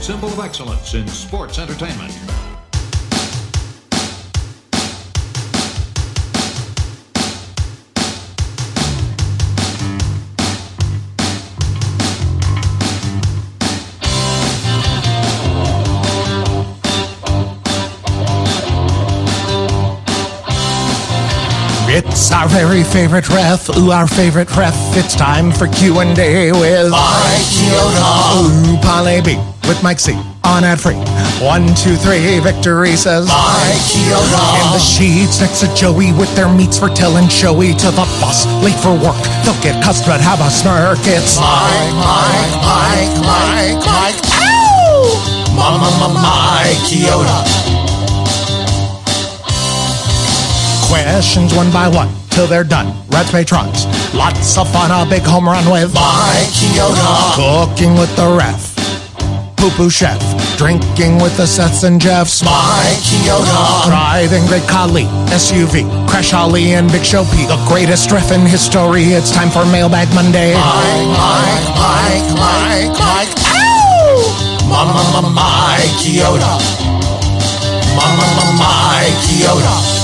symbol of excellence in sports entertainment. It's our very favorite ref, our favorite ref. It's time for Q&A with Mike Chioda. Polly B with Mike C on ad free. 1, 2, 3, victory says Mike Chioda. In the sheets next to Joey with their meats for telling showy to the boss. Late for work, they'll get cussed but have a smirk. It's Mike. Ow! Mike Chioda. Questions one by one till they're done. Reds patrons, lots of fun. A big home run with Mike Chioda. Cooking with the ref, poo-poo chef. Drinking with the Seths and Jeffs. Mike Chioda. Driving great Kali, SUV, Crash Holly and Big Show P. The greatest ref in history. It's time for Mailbag Monday. Mike. Ow! Mike Chioda. Mike Chioda.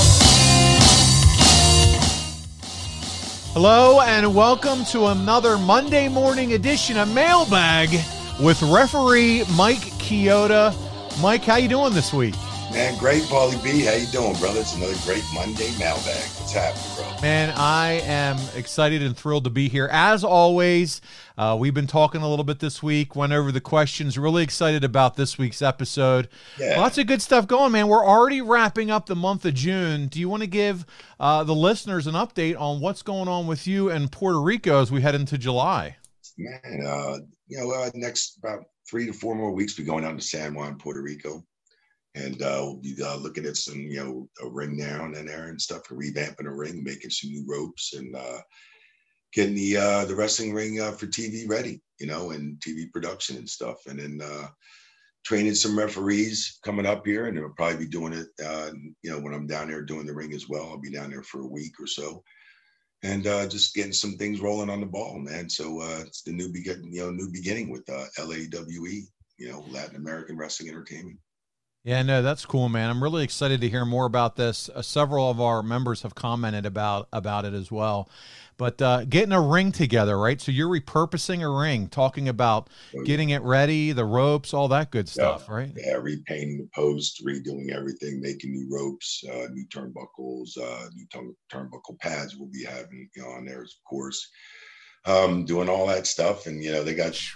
Hello and welcome to another Monday morning edition of Mailbag with referee Mike Chioda. Mike, how you doing this week? Man, great, Paulie B. How you doing, brother? It's another great Monday Mailbag. What's happening, bro? Man, I am excited and thrilled to be here. As always, we've been talking a little bit this week, went over the questions, really excited about this week's episode. Yeah. Lots of good stuff going, man. We're already wrapping up the month of June. Do you want to give the listeners an update on what's going on with you and Puerto Rico as we head into July? Man, next about 3 to 4 more weeks, we're going out to San Juan, Puerto Rico. And we'll be looking at some, a ring down in there and stuff, revamping a ring, making some new ropes and getting the wrestling ring for TV ready, and TV production and stuff. And then training some referees coming up here, and we'll probably be doing it, when I'm down there doing the ring as well. I'll be down there for a week or so. And just getting some things rolling on the ball, man. So it's the new beginning with LAWE, Latin American Wrestling Entertainment. Yeah, no, that's cool, man. I'm really excited to hear more about this. Several of our members have commented about it as well. But getting a ring together, right? So you're repurposing a ring, talking about getting it ready, the ropes, all that good stuff, right? Yeah, repainting the post, redoing everything, making new ropes, new turnbuckles, new turnbuckle pads we'll be having on there, of course. Doing all that stuff. And, they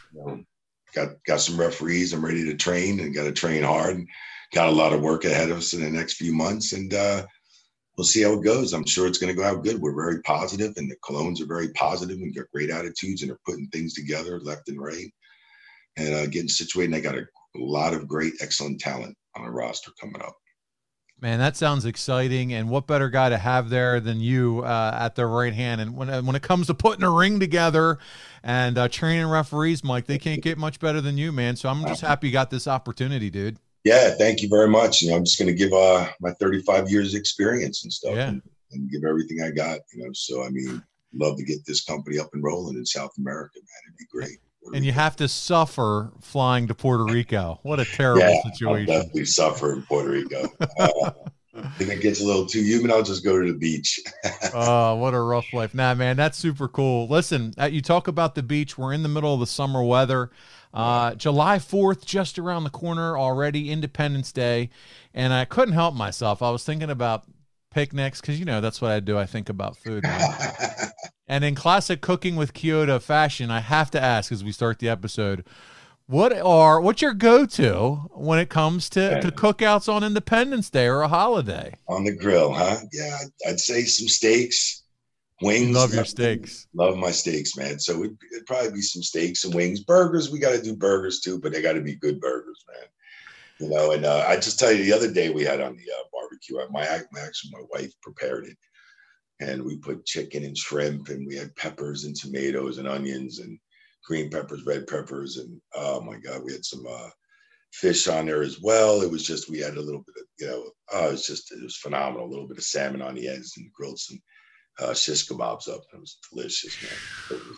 got some referees. I'm ready to train and got to train hard. Got a lot of work ahead of us in the next few months, and we'll see how it goes. I'm sure it's going to go out good. We're very positive, and the Colognes are very positive and got great attitudes, and they're putting things together left and right and getting situated. And they got a lot of great, excellent talent on a roster coming up. Man, that sounds exciting, and what better guy to have there than you at their right hand? And when it comes to putting a ring together and training referees, Mike, they can't get much better than you, man. So I'm just happy you got this opportunity, dude. Yeah, thank you very much. I'm just going to give my 35 years experience and stuff, and give everything I got. So love to get this company up and rolling in South America, man. It'd be great. And you have to suffer flying to Puerto Rico. What a terrible situation. I'll definitely suffer in Puerto Rico. If it gets a little too humid, I'll just go to the beach. Oh, what a rough life. Nah, man, that's super cool. Listen, you talk about the beach. We're in the middle of the summer weather. July 4th, just around the corner already, Independence Day. And I couldn't help myself. I was thinking about picnics because, that's what I do. I think about food. And in classic Cooking with Chioda fashion, I have to ask as we start the episode, what's your go-to when it comes to cookouts on Independence Day or a holiday? On the grill, huh? Yeah, I'd say some steaks, wings. Love your steaks. Love my steaks, man. So it'd probably be some steaks and wings. Burgers, we got to do burgers too, but they got to be good burgers, man. And I just tell you, the other day we had on the barbecue, my wife prepared it. And we put chicken and shrimp, and we had peppers and tomatoes and onions and green peppers, red peppers. And oh my God, we had some fish on there as well. It was just, we had a little bit of, it was phenomenal. A little bit of salmon on the ends and grilled some shish kebabs up. It was delicious, man.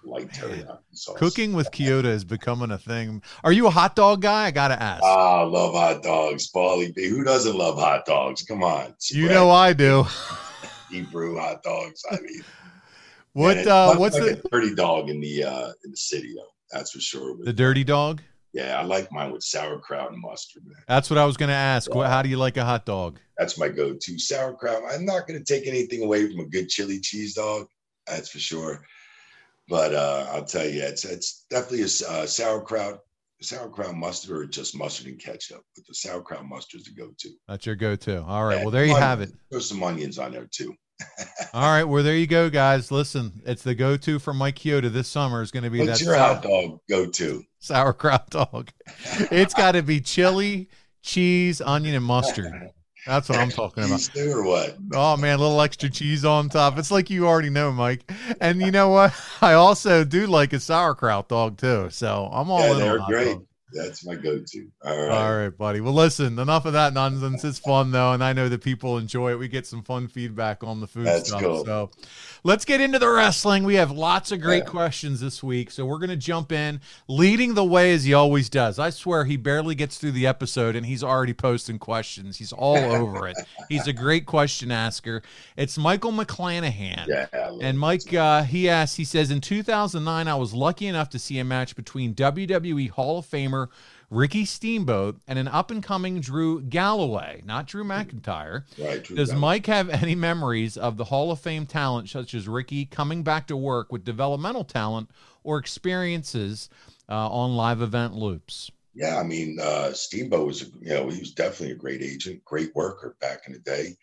light teriyaki sauce. Cooking with Kyoto is becoming a thing. Are you a hot dog guy? I gotta ask. Ah, I love hot dogs, Paulie B. Who doesn't love hot dogs? Come on. You know I do. Hebrew hot dogs. I mean, what's like the a dirty dog in the city though? That's for sure. the dirty dog? Yeah, I like mine with sauerkraut and mustard, man. That's what I was gonna ask. Yeah. How do you like a hot dog? That's my go-to. Sauerkraut. I'm not going to take anything away from a good chili cheese dog. That's for sure. But I'll tell you, it's definitely a sauerkraut mustard, or just mustard and ketchup. But the sauerkraut mustard is the go-to. That's your go-to. All right. Yeah, well, there you have it. There's some onions on there too. All right. Well, there you go, guys. Listen, it's the go-to for Mike Kyoto this summer is going to be What's that your hot dog go-to? Sauerkraut dog. It's got to be chili, cheese, onion, and mustard. That's what I'm talking about. Cheese or what? Oh man, a little extra cheese on top. It's like you already know, Mike. And you know what? I also do like a sauerkraut dog too. So I'm all in. They're on great. dog. That's my go-to. All right, buddy. Well, listen, enough of that nonsense. It's fun though, and I know that people enjoy it. We get some fun feedback on the food stuff. Cool. So let's get into the wrestling. We have lots of great questions this week, so we're gonna jump in, leading the way as he always does. I swear he barely gets through the episode and he's already posting questions. He's all over it. He's a great question asker. It's Michael McClanahan. And Mike, he asks, he says, in 2009, I was lucky enough to see a match between WWE Hall of Famer Ricky Steamboat and an up-and-coming Drew Galloway, not Drew McIntyre. Right, Does Mike have any memories of the Hall of Fame talent, such as Ricky, coming back to work with developmental talent or experiences on live event loops? Yeah, I mean, Steamboat was, he was definitely a great agent, great worker back in the day.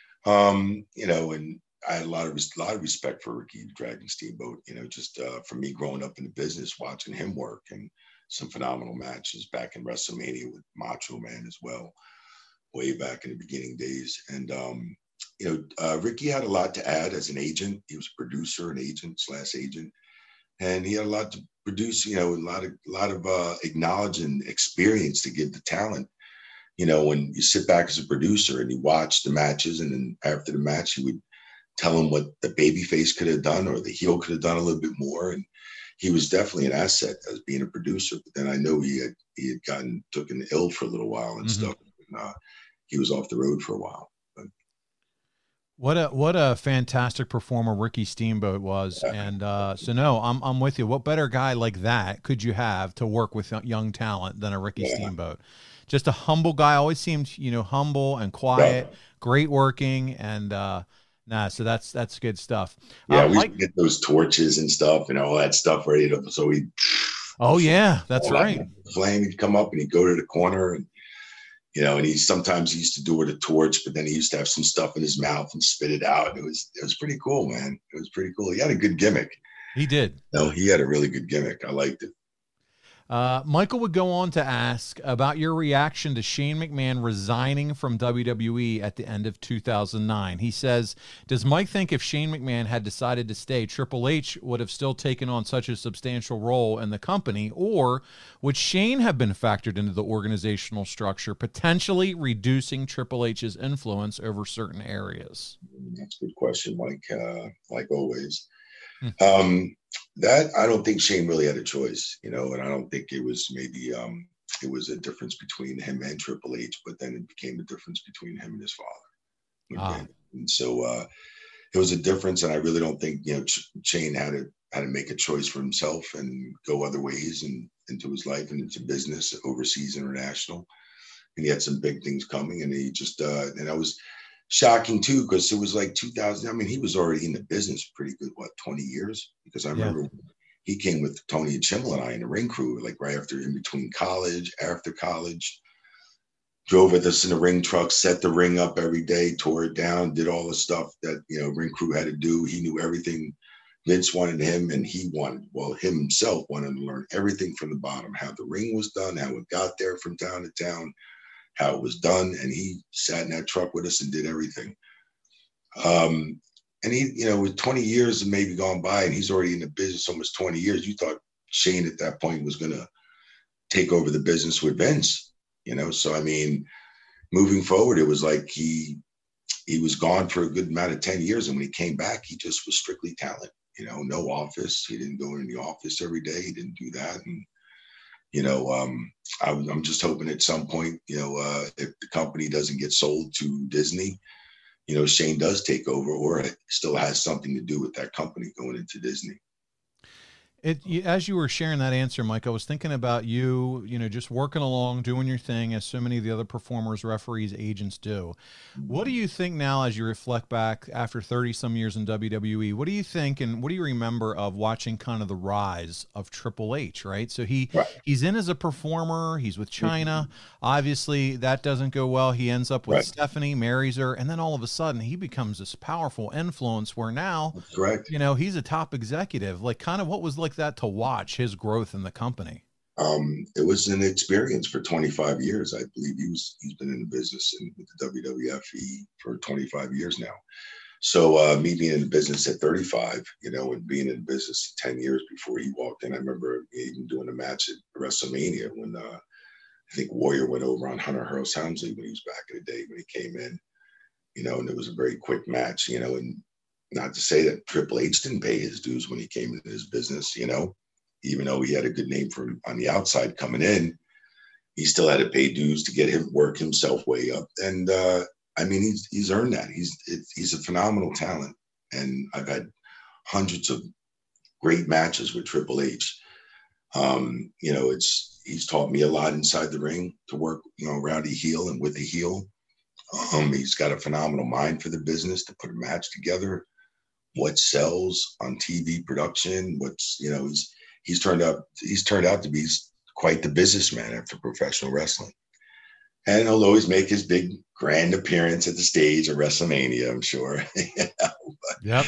And I had a lot of respect for Ricky the Dragon Steamboat, just for me growing up in the business, watching him work, and some phenomenal matches back in WrestleMania with Macho Man as well, way back in the beginning days. And, Ricky had a lot to add as an agent. He was a producer, an agent / agent. And he had a lot to produce, a lot of acknowledged experience to give the talent. When you sit back as a producer and you watch the matches, and then after the match, you would tell him what the babyface could have done or the heel could have done a little bit more. And he was definitely an asset as being a producer. But then I know he had gotten taken ill for a little while and stuff. And, he was off the road for a while. But, what a fantastic performer Ricky Steamboat was. And so no, I'm with you. What better guy like that could you have to work with young talent than a Ricky Steamboat? Just a humble guy, always seemed, humble and quiet, great working, and so that's good stuff. Yeah, we get those torches and stuff and all that stuff ready to. So we. Oh yeah, that's right. Flame, he'd come up and he'd go to the corner, and and sometimes he used to do it with a torch, but then he used to have some stuff in his mouth and spit it out. It was pretty cool, man. It was pretty cool. He had a good gimmick. He did. No, he had a really good gimmick. I liked it. Michael would go on to ask about your reaction to Shane McMahon resigning from WWE at the end of 2009. He says, does Mike think if Shane McMahon had decided to stay, Triple H would have still taken on such a substantial role in the company, or would Shane have been factored into the organizational structure, potentially reducing Triple H's influence over certain areas? That's a good question, Mike, like always. That I don't think Shane really had a choice, and I don't think it was maybe it was a difference between him and Triple H, but then it became a difference between him and his father. And so it was a difference, and I really don't think Shane had to make a choice for himself and go other ways and into his life and into business, overseas, international, and he had some big things coming, and he just and I was shocking too, because it was like 2000. I mean, he was already in the business pretty good, 20 years? Because I remember he came with Tony and Chimmel and I in the ring crew, like right after, in between college, after college, drove with us in the ring truck, set the ring up every day, tore it down, did all the stuff that, ring crew had to do. He knew everything. Vince wanted him, and himself wanted to learn everything from the bottom, how the ring was done, how it got there from town to town, how it was done, and he sat in that truck with us and did everything. And he, with 20 years and maybe gone by, and he's already in the business almost 20 years, you thought Shane at that point was going to take over the business with Vince, So, I mean, moving forward, it was like he was gone for a good amount of 10 years. And when he came back, he just was strictly talent. no office. He didn't go in the office every day. He didn't do that. And, I'm just hoping at some point, if the company doesn't get sold to Disney, Shane does take over, or it still has something to do with that company going into Disney. As you were sharing that answer, Mike, I was thinking about you, just working along, doing your thing, as so many of the other performers, referees, agents do. What do you think now, as you reflect back after 30-some years in WWE, what do you think and what do you remember of watching kind of the rise of Triple H, right? So he's in as a performer, he's with China. Obviously, that doesn't go well. He ends up with Stephanie, marries her, and then all of a sudden he becomes this powerful influence where now, he's a top executive. Like, kind of what was like that to watch his growth in the company? It was an experience for 25 years. I believe he's been in the business with the WWF for 25 years now. So me being in the business at 35, and being in the business 10 years before he walked in, I remember even doing a match at WrestleMania when I think Warrior went over on Hunter Hearst Helmsley when he was back in the day when he came in, and it was a very quick match, and not to say that Triple H didn't pay his dues when he came into his business, even though he had a good name for him on the outside coming in, he still had to pay dues to get him work himself way up. And he's earned that. He's a phenomenal talent, and I've had hundreds of great matches with Triple H. He's taught me a lot inside the ring to work, around a heel and with a heel. He's got a phenomenal mind for the business to put a match together. What sells on TV production? He's turned out to be quite the businessman after professional wrestling. And he'll always make his big grand appearance at the stage of WrestleMania, I'm sure. Yep.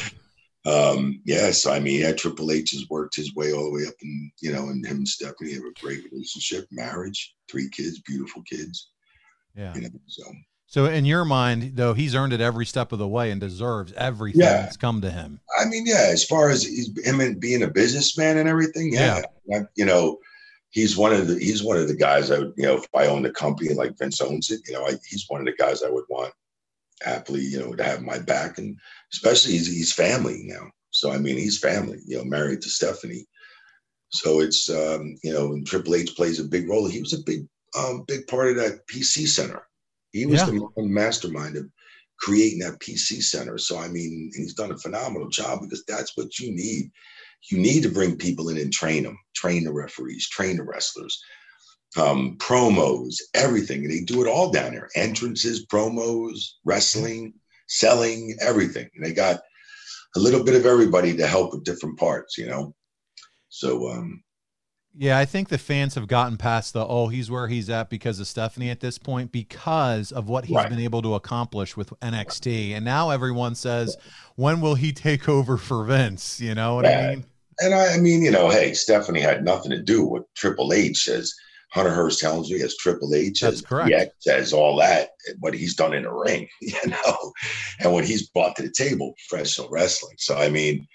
Triple H has worked his way all the way up, and and him and Stephanie have a great relationship, marriage, 3 kids, beautiful kids. Yeah. So in your mind, though, he's earned it every step of the way and deserves everything that's come to him. As far as him being a businessman and everything, he's one of the guys I would, if I owned a company like Vince owns it, he's one of the guys I would want happily, to have my back, and especially he's family now. So he's family, married to Stephanie. So it's and Triple H plays a big role. He was a big part of that PC center. He was the mastermind of creating that PC center. So, he's done a phenomenal job, because that's what you need. You need to bring people in and train them, train the referees, train the wrestlers, promos, everything. And they do it all down there. Entrances, promos, wrestling, selling, everything. And they got a little bit of everybody to help with different parts, So, yeah, I think the fans have gotten past he's where he's at because of Stephanie at this point, because of what he's been able to accomplish with NXT. And now everyone says, when will he take over for Vince? You know what I mean? And hey, Stephanie had nothing to do with Triple H, as Hunter Hearst Helmsley, as Triple H. That's correct. Says all that, what he's done in the ring, and what he's brought to the table, professional wrestling. So, I'm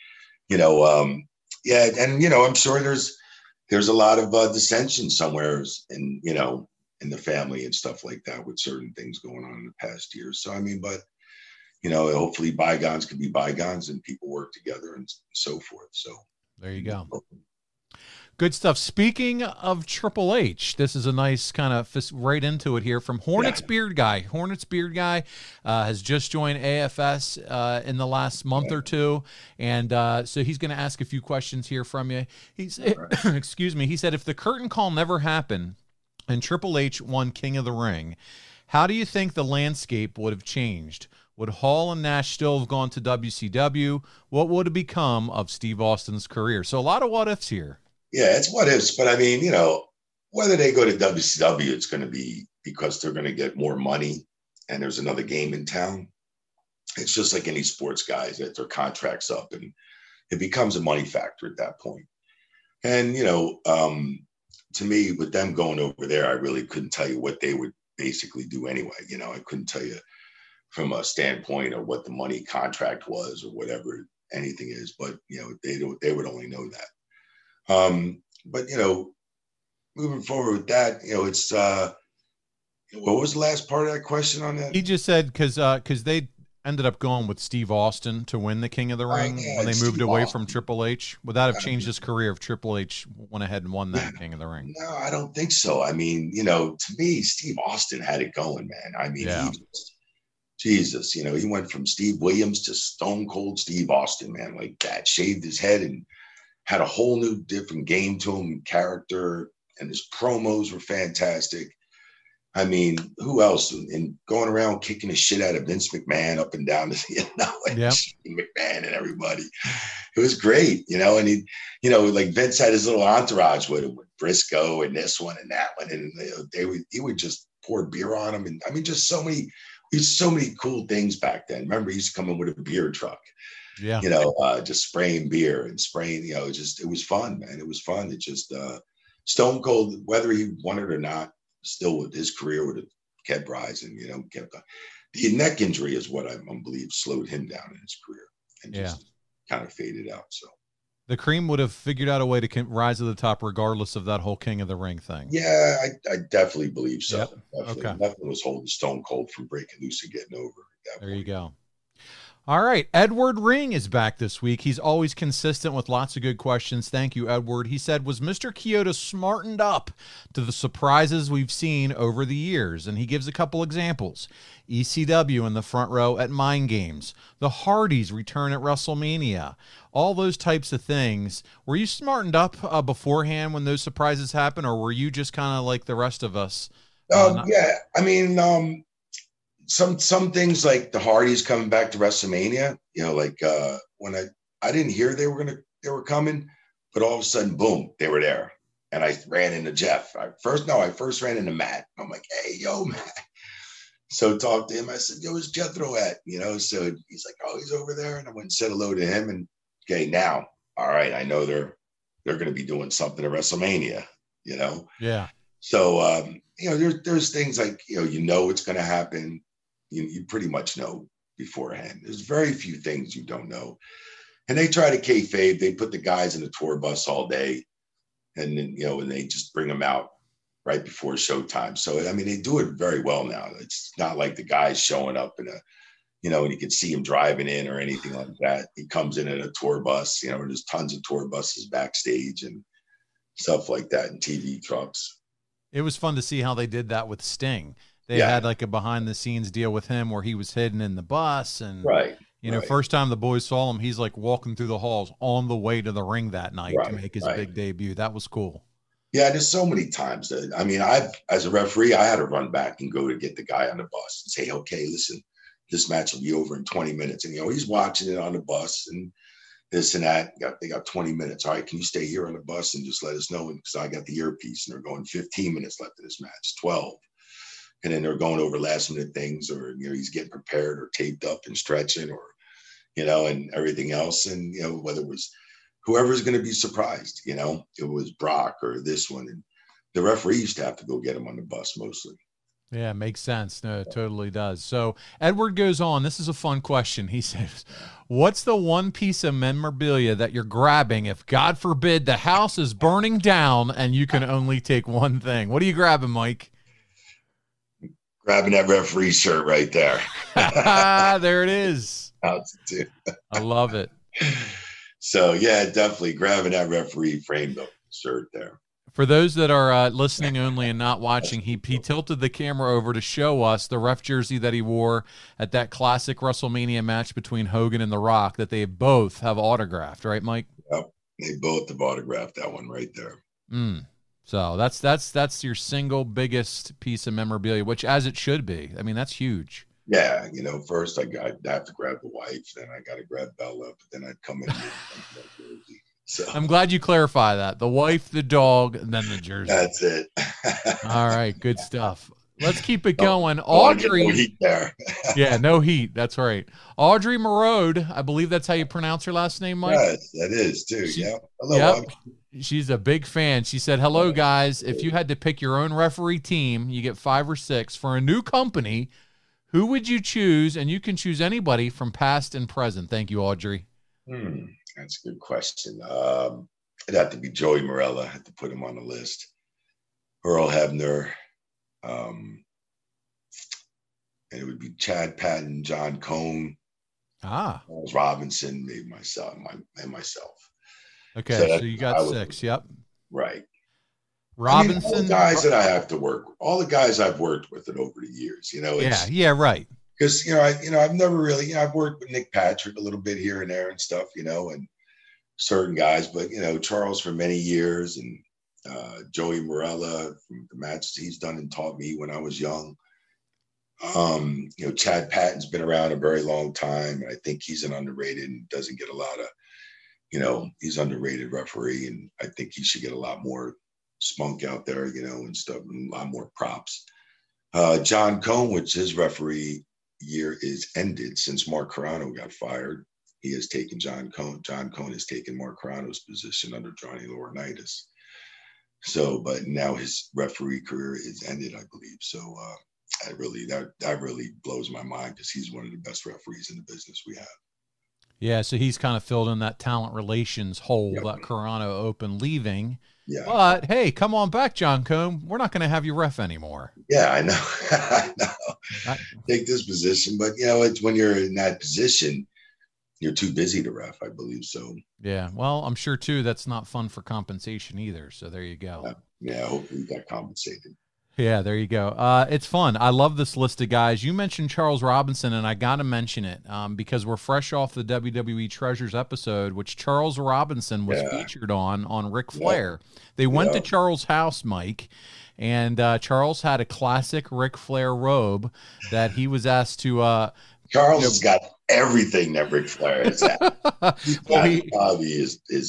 sure there's a lot of dissension somewhere in the family and stuff like that, with certain things going on in the past years. So, hopefully bygones can be bygones and people work together and so forth. So there you go. Good stuff. Speaking of Triple H, this is a nice kind of right into it here from Hornets Beard Guy. Hornets Beard Guy has just joined AFS in the last month or two, and so he's going to ask a few questions here from you. He's excuse me. He said, if the curtain call never happened and Triple H won King of the Ring, how do you think the landscape would have changed? Would Hall and Nash still have gone to WCW? What would have become of Steve Austin's career? So a lot of what ifs here. Yeah, it's what ifs, but whether they go to WCW, it's going to be because they're going to get more money and there's another game in town. It's just like any sports guys that their contract's up, and it becomes a money factor at that point. And, to me, with them going over there, I really couldn't tell you what they would basically do anyway. I couldn't tell you from a standpoint of what the money contract was or whatever anything is, but, they would only know that. But moving forward with that, it's what was the last part of that question on that? He just said because they ended up going with Steve Austin to win the King of the Ring yeah, when they moved Steve away Austin. from Triple H? Would that have changed his career if Triple H went ahead and won that King of the Ring? No, I don't think so. I mean, to me, Steve Austin had it going, man. I mean, Yeah. Jesus, he went from Steve Williams to Stone Cold Steve Austin, man, like that. Shaved his head and had a whole new different game to him, character, and his promos were fantastic. I mean, who else? And going around kicking the shit out of Vince McMahon up and down, McMahon and everybody. It was great, and like Vince had his little entourage with him, with Briscoe and this one and that one, and he would just pour beer on him, and I mean, just so many cool things back then. Remember, he used to come in with a beer truck, Yeah. just spraying beer and spraying, it was fun, man. It was fun. It just Stone Cold, whether he won it or not, still with his career would have kept rising, kept the neck injury is what I believe slowed him down in his career and just kind of faded out. So the Cream would have figured out a way to rise to the top regardless of that whole King of the Ring thing. Yeah, I definitely believe so. Yep. Definitely. Okay. Nothing was holding Stone Cold from breaking loose and getting over. There you go. All right. Edward Ring is back this week. He's always consistent with lots of good questions. Thank you, Edward. He said, was Mr. Chioda smartened up to the surprises we've seen over the years? And he gives a couple examples. ECW in the front row at Mind Games. The Hardys return at WrestleMania. All those types of things. Were you smartened up beforehand when those surprises happened, or were you just kind of like the rest of us? Yeah. I mean, some things like the Hardys coming back to WrestleMania, when I didn't hear they were coming, but all of a sudden, boom, they were there. And I ran into Jeff. I first ran into Matt. I'm like, hey, yo, Matt. So talked to him. I said, yo, where's Jethro at? So he's like, oh, he's over there. And I went and said hello to him. And okay, now, all right, I know they're going to be doing something at WrestleMania, Yeah. So, there's things like, it's going to happen. You pretty much know beforehand. There's very few things you don't know. And they try to kayfabe. They put the guys in the tour bus all day. And then, and they just bring them out right before showtime. So, I mean, they do it very well now. It's not like the guys showing up in and you can see him driving in or anything like that. He comes in a tour bus, there's tons of tour buses backstage and stuff like that, and TV trucks. It was fun to see how they did that with Sting. They had like a behind the scenes deal with him where he was hidden in the bus. And, right. First time the boys saw him, he's like walking through the halls on the way to the ring that night to make his big debut. That was cool. Yeah, there's so many times that, I mean, as a referee, I had to run back and go to get the guy on the bus and say, okay, listen, this match will be over in 20 minutes. And, he's watching it on the bus and this and that. They got 20 minutes. All right, can you stay here on the bus and just let us know? Because I got the earpiece and they're going 15 minutes left of this match, 12. And then they're going over last minute things, or, he's getting prepared or taped up and stretching, or, and everything else. And, whether it was whoever's going to be surprised, it was Brock or this one. And the referee used to have to go get him on the bus mostly. Yeah, makes sense. No, it totally does. So Edward goes on. This is a fun question. He says, what's the one piece of memorabilia that you're grabbing if, God forbid, the house is burning down and you can only take one thing? What are you grabbing, Mike? Grabbing that referee shirt right there. There it is. I love it. So, yeah, definitely grabbing that referee framed up shirt there. For those that are listening only and not watching, he tilted the camera over to show us the ref jersey that he wore at that classic WrestleMania match between Hogan and The Rock that they both have autographed, right, Mike? Yep, they both have autographed that one right there. So that's your single biggest piece of memorabilia, which as it should be. I mean, that's huge. Yeah, first I have to grab the wife, then I got to grab Bella, but then I'd come in and get that jersey. So I'm glad you clarify that. The wife, the dog, and then the jersey. That's it. All right, good stuff. Let's keep it going. Audrey. No heat there. Yeah, no heat. That's right. Audrey Marode. I believe that's how you pronounce her last name, Mike. Yes, that is too. Yeah. Hello. Yep. She's a big fan. She said, hello, guys. If you had to pick your own referee team, you get 5 or 6 for a new company. Who would you choose? And you can choose anybody from past and present. Thank you, Audrey. That's a good question. It'd have to be Joey Morella. I had to put him on the list. Earl Hebner. and it would be Chad Patton, John Cone, Ah, Charles Robinson, maybe myself, and myself. okay. So So that you got I was 6. Yep. right. I mean, all the Robinson. guys that I have to work, all the guys I've worked with it over the years, Yeah. it's Yeah. Right. because I've never really, I've worked with Nick Patrick a little bit here and there and stuff, and certain guys, but Charles for many years, and Joey Morella from the matches he's done and taught me when I was young. Chad Patton's been around a very long time, and I think he's an underrated and doesn't get a lot of, he's underrated referee, and I think he should get a lot more spunk out there, and stuff, and a lot more props. John Cone, which his referee year is ended since Mark Carano got fired. He has taken John Cone. John Cone has taken Mark Carano's position under Johnny Laurinaitis. So, but now his referee career is ended, I believe. So that really blows my mind because he's one of the best referees in the business we have. Yeah. So he's kind of filled in that talent relations hole Yep. that Carano opened leaving. Yeah. But hey, come on back, John Cone. We're not going to have you ref anymore. Yeah, I know. I know. Take this position, but it's when you're in that position, you're too busy to ref, I believe so. Yeah. Well, I'm sure too that's not fun for compensation either. So there you go. Yeah, hopefully you got compensated. Yeah, there you go. It's fun. I love this list of guys. You mentioned Charles Robinson, and I got to mention it because we're fresh off the WWE Treasures episode, which Charles Robinson was featured on Ric Flair. They went to Charles' house, Mike, and Charles had a classic Ric Flair robe that he was asked to. Charles has got everything that Ric Flair has had. He's got probably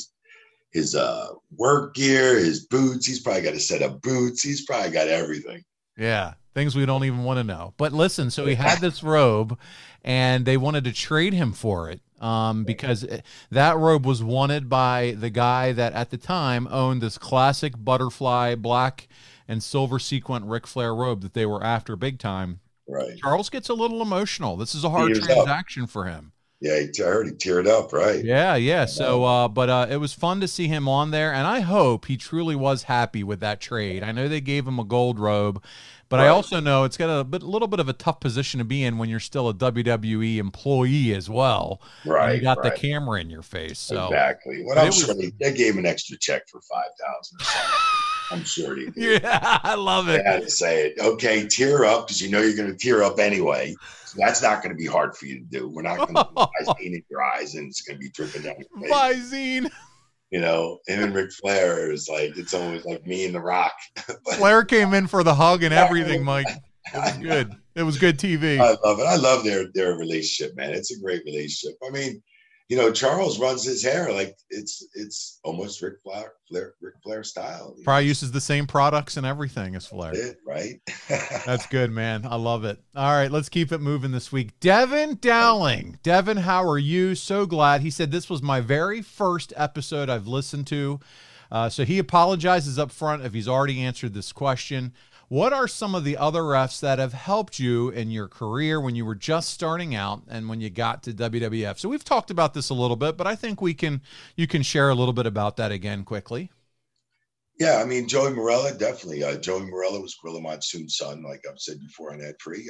his work gear, his boots. He's probably got a set of boots. He's probably got everything. Yeah, things we don't even want to know. But listen, so he had this robe, and they wanted to trade him for it because that robe was wanted by the guy that at the time owned this classic butterfly black and silver sequin Ric Flair robe that they were after big time. Right. Charles gets a little emotional. This is a hard transaction for him. Yeah, I heard he teared up, right? Yeah. So, but it was fun to see him on there, and I hope he truly was happy with that trade. I know they gave him a gold robe, but I also know it's got a little bit of a tough position to be in when you're still a WWE employee as well. Right. And you got the camera in your face. So exactly. Well, I'm sure they gave him an extra check for $5,000 or something. I'm sure he did. Yeah, I love it. They had to say it. Okay, tear up because you're going to tear up anyway. So that's not going to be hard for you to do. We're not going to put Visine in your eyes and it's going to be dripping down your face. Visine. Him and Ric Flair is like, it's almost like me and The Rock. Flair came in for the hug and everything, Mike. It was good. It was good TV. I love it. I love their relationship, man. It's a great relationship. I mean, Charles runs his hair like it's almost Ric Flair style. Probably uses the same products and everything as Flair. That's it, right? That's good, man. I love it. All right, let's keep it moving this week. Devin Dowling. Devin, how are you? So glad. He said this was my very first episode I've listened to. So he apologizes up front if he's already answered this question. What are some of the other refs that have helped you in your career when you were just starting out and when you got to WWF? So we've talked about this a little bit, but I think you can share a little bit about that again quickly. Yeah, I mean, Joey Morella, definitely. Joey Morella was Gorilla Monsoon's son, like I've said before on Ad Free.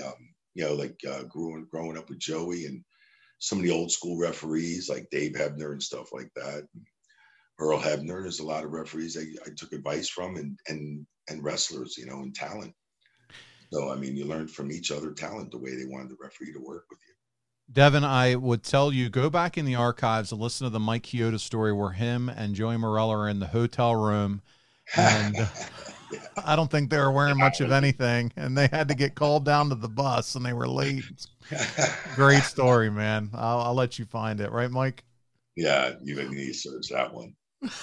Growing up with Joey and some of the old school referees like Dave Hebner and stuff like that. Earl Hebner, there's a lot of referees I took advice from and wrestlers, and talent. So, I mean, you learned from each other talent the way they wanted the referee to work with you. Devin, I would tell you, go back in the archives and listen to the Mike Chioda story where him and Joey Morella are in the hotel room. And I don't think they were wearing much of anything. And they had to get called down to the bus and they were late. Great story, man. I'll let you find it. Right, Mike? Yeah, you need to search that one.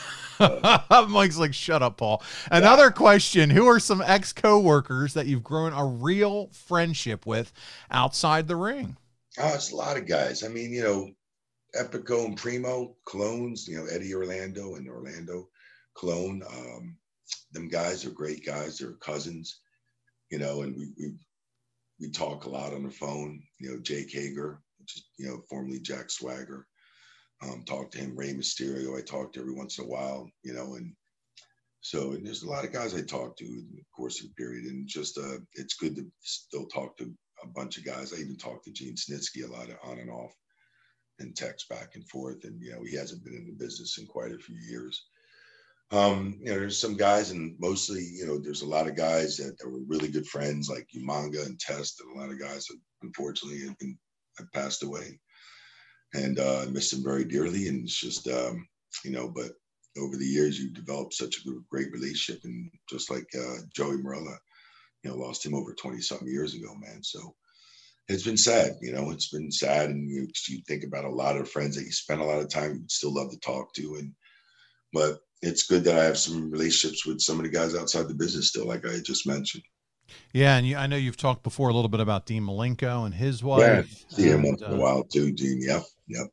Mike's like, shut up, Paul. Another question. Who are some ex-coworkers that you've grown a real friendship with outside the ring? Oh, it's a lot of guys. I mean, Epico and Primo, Clones, Eddie Orlando and Orlando Clone. Them guys are great guys. They're cousins, and we talk a lot on the phone. Jake Hager, which is, formerly Jack Swagger. Talk to him. Rey Mysterio, I talk to every once in a while, and so there's a lot of guys I talk to in the course of the period, and just it's good to still talk to a bunch of guys. I even talked to Gene Snitsky a lot of on and off and text back and forth. And, he hasn't been in the business in quite a few years. There's some guys, and mostly, there's a lot of guys that were really good friends, like Umanga and Test, and a lot of guys that unfortunately have passed away. And I miss them very dearly. And it's just, but over the years, you develop such a great relationship. And just like Joey Morella, lost him over 20-something years ago, man. So it's been sad, it's been sad. And you think about a lot of friends that you spend a lot of time, you still love to talk to. But it's good that I have some relationships with some of the guys outside the business still, like I just mentioned. Yeah, and I know you've talked before a little bit about Dean Malenko and his wife. Yeah, see him once in a while too, Dean. Yep.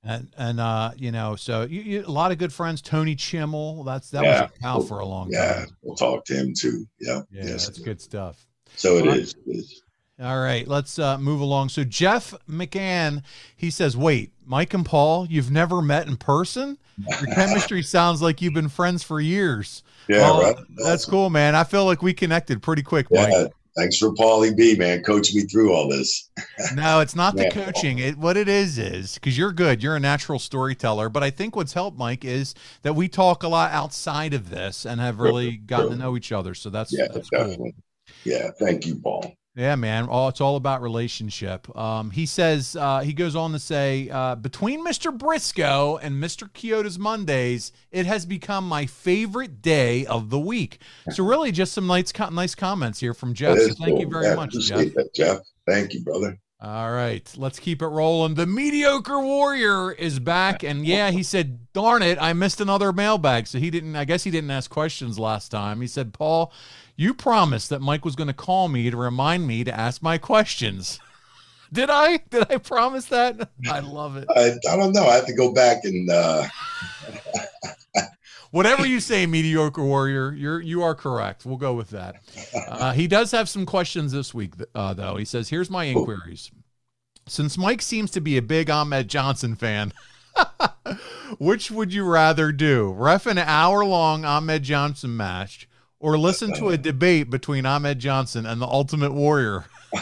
And so you a lot of good friends. Tony Chimmel, that was a pal for a long time. Yeah, we'll talk to him too. Yeah, yes, that's good stuff. So it is. All right, let's move along. So Jeff McCann, he says, "Wait, Mike and Paul, you've never met in person? Your chemistry sounds like you've been friends for years." Yeah, right. That's cool, man. I feel like we connected pretty quick, Mike. Yeah, thanks for Paulie B, man, coaching me through all this. No, it's not the coaching. What it is because you're good. You're a natural storyteller. But I think what's helped, Mike, is that we talk a lot outside of this and have really gotten to know each other. So that's definitely cool. Yeah, thank you, Paul. Yeah, man. It's all about relationship. He says, he goes on to say, between Mr. Briscoe and Mr. Chioda's Mondays, it has become my favorite day of the week. So really just some nice comments here from Jeff. So thank you very much, Jeff. That, Jeff. Thank you, brother. All right, let's keep it rolling. The Mediocre Warrior is back. And yeah, he said, darn it, I missed another mailbag. So I guess he didn't ask questions last time. He said, Paul, you promised that Mike was going to call me to remind me to ask my questions. Did I promise that? I love it. I don't know. I have to go back and whatever you say, Mediocre Warrior, you are correct. We'll go with that. He does have some questions this week, though. He says, here's my inquiries. Since Mike seems to be a big Ahmed Johnson fan, which would you rather do? Ref an hour-long Ahmed Johnson match or listen to a debate between Ahmed Johnson and the Ultimate Warrior?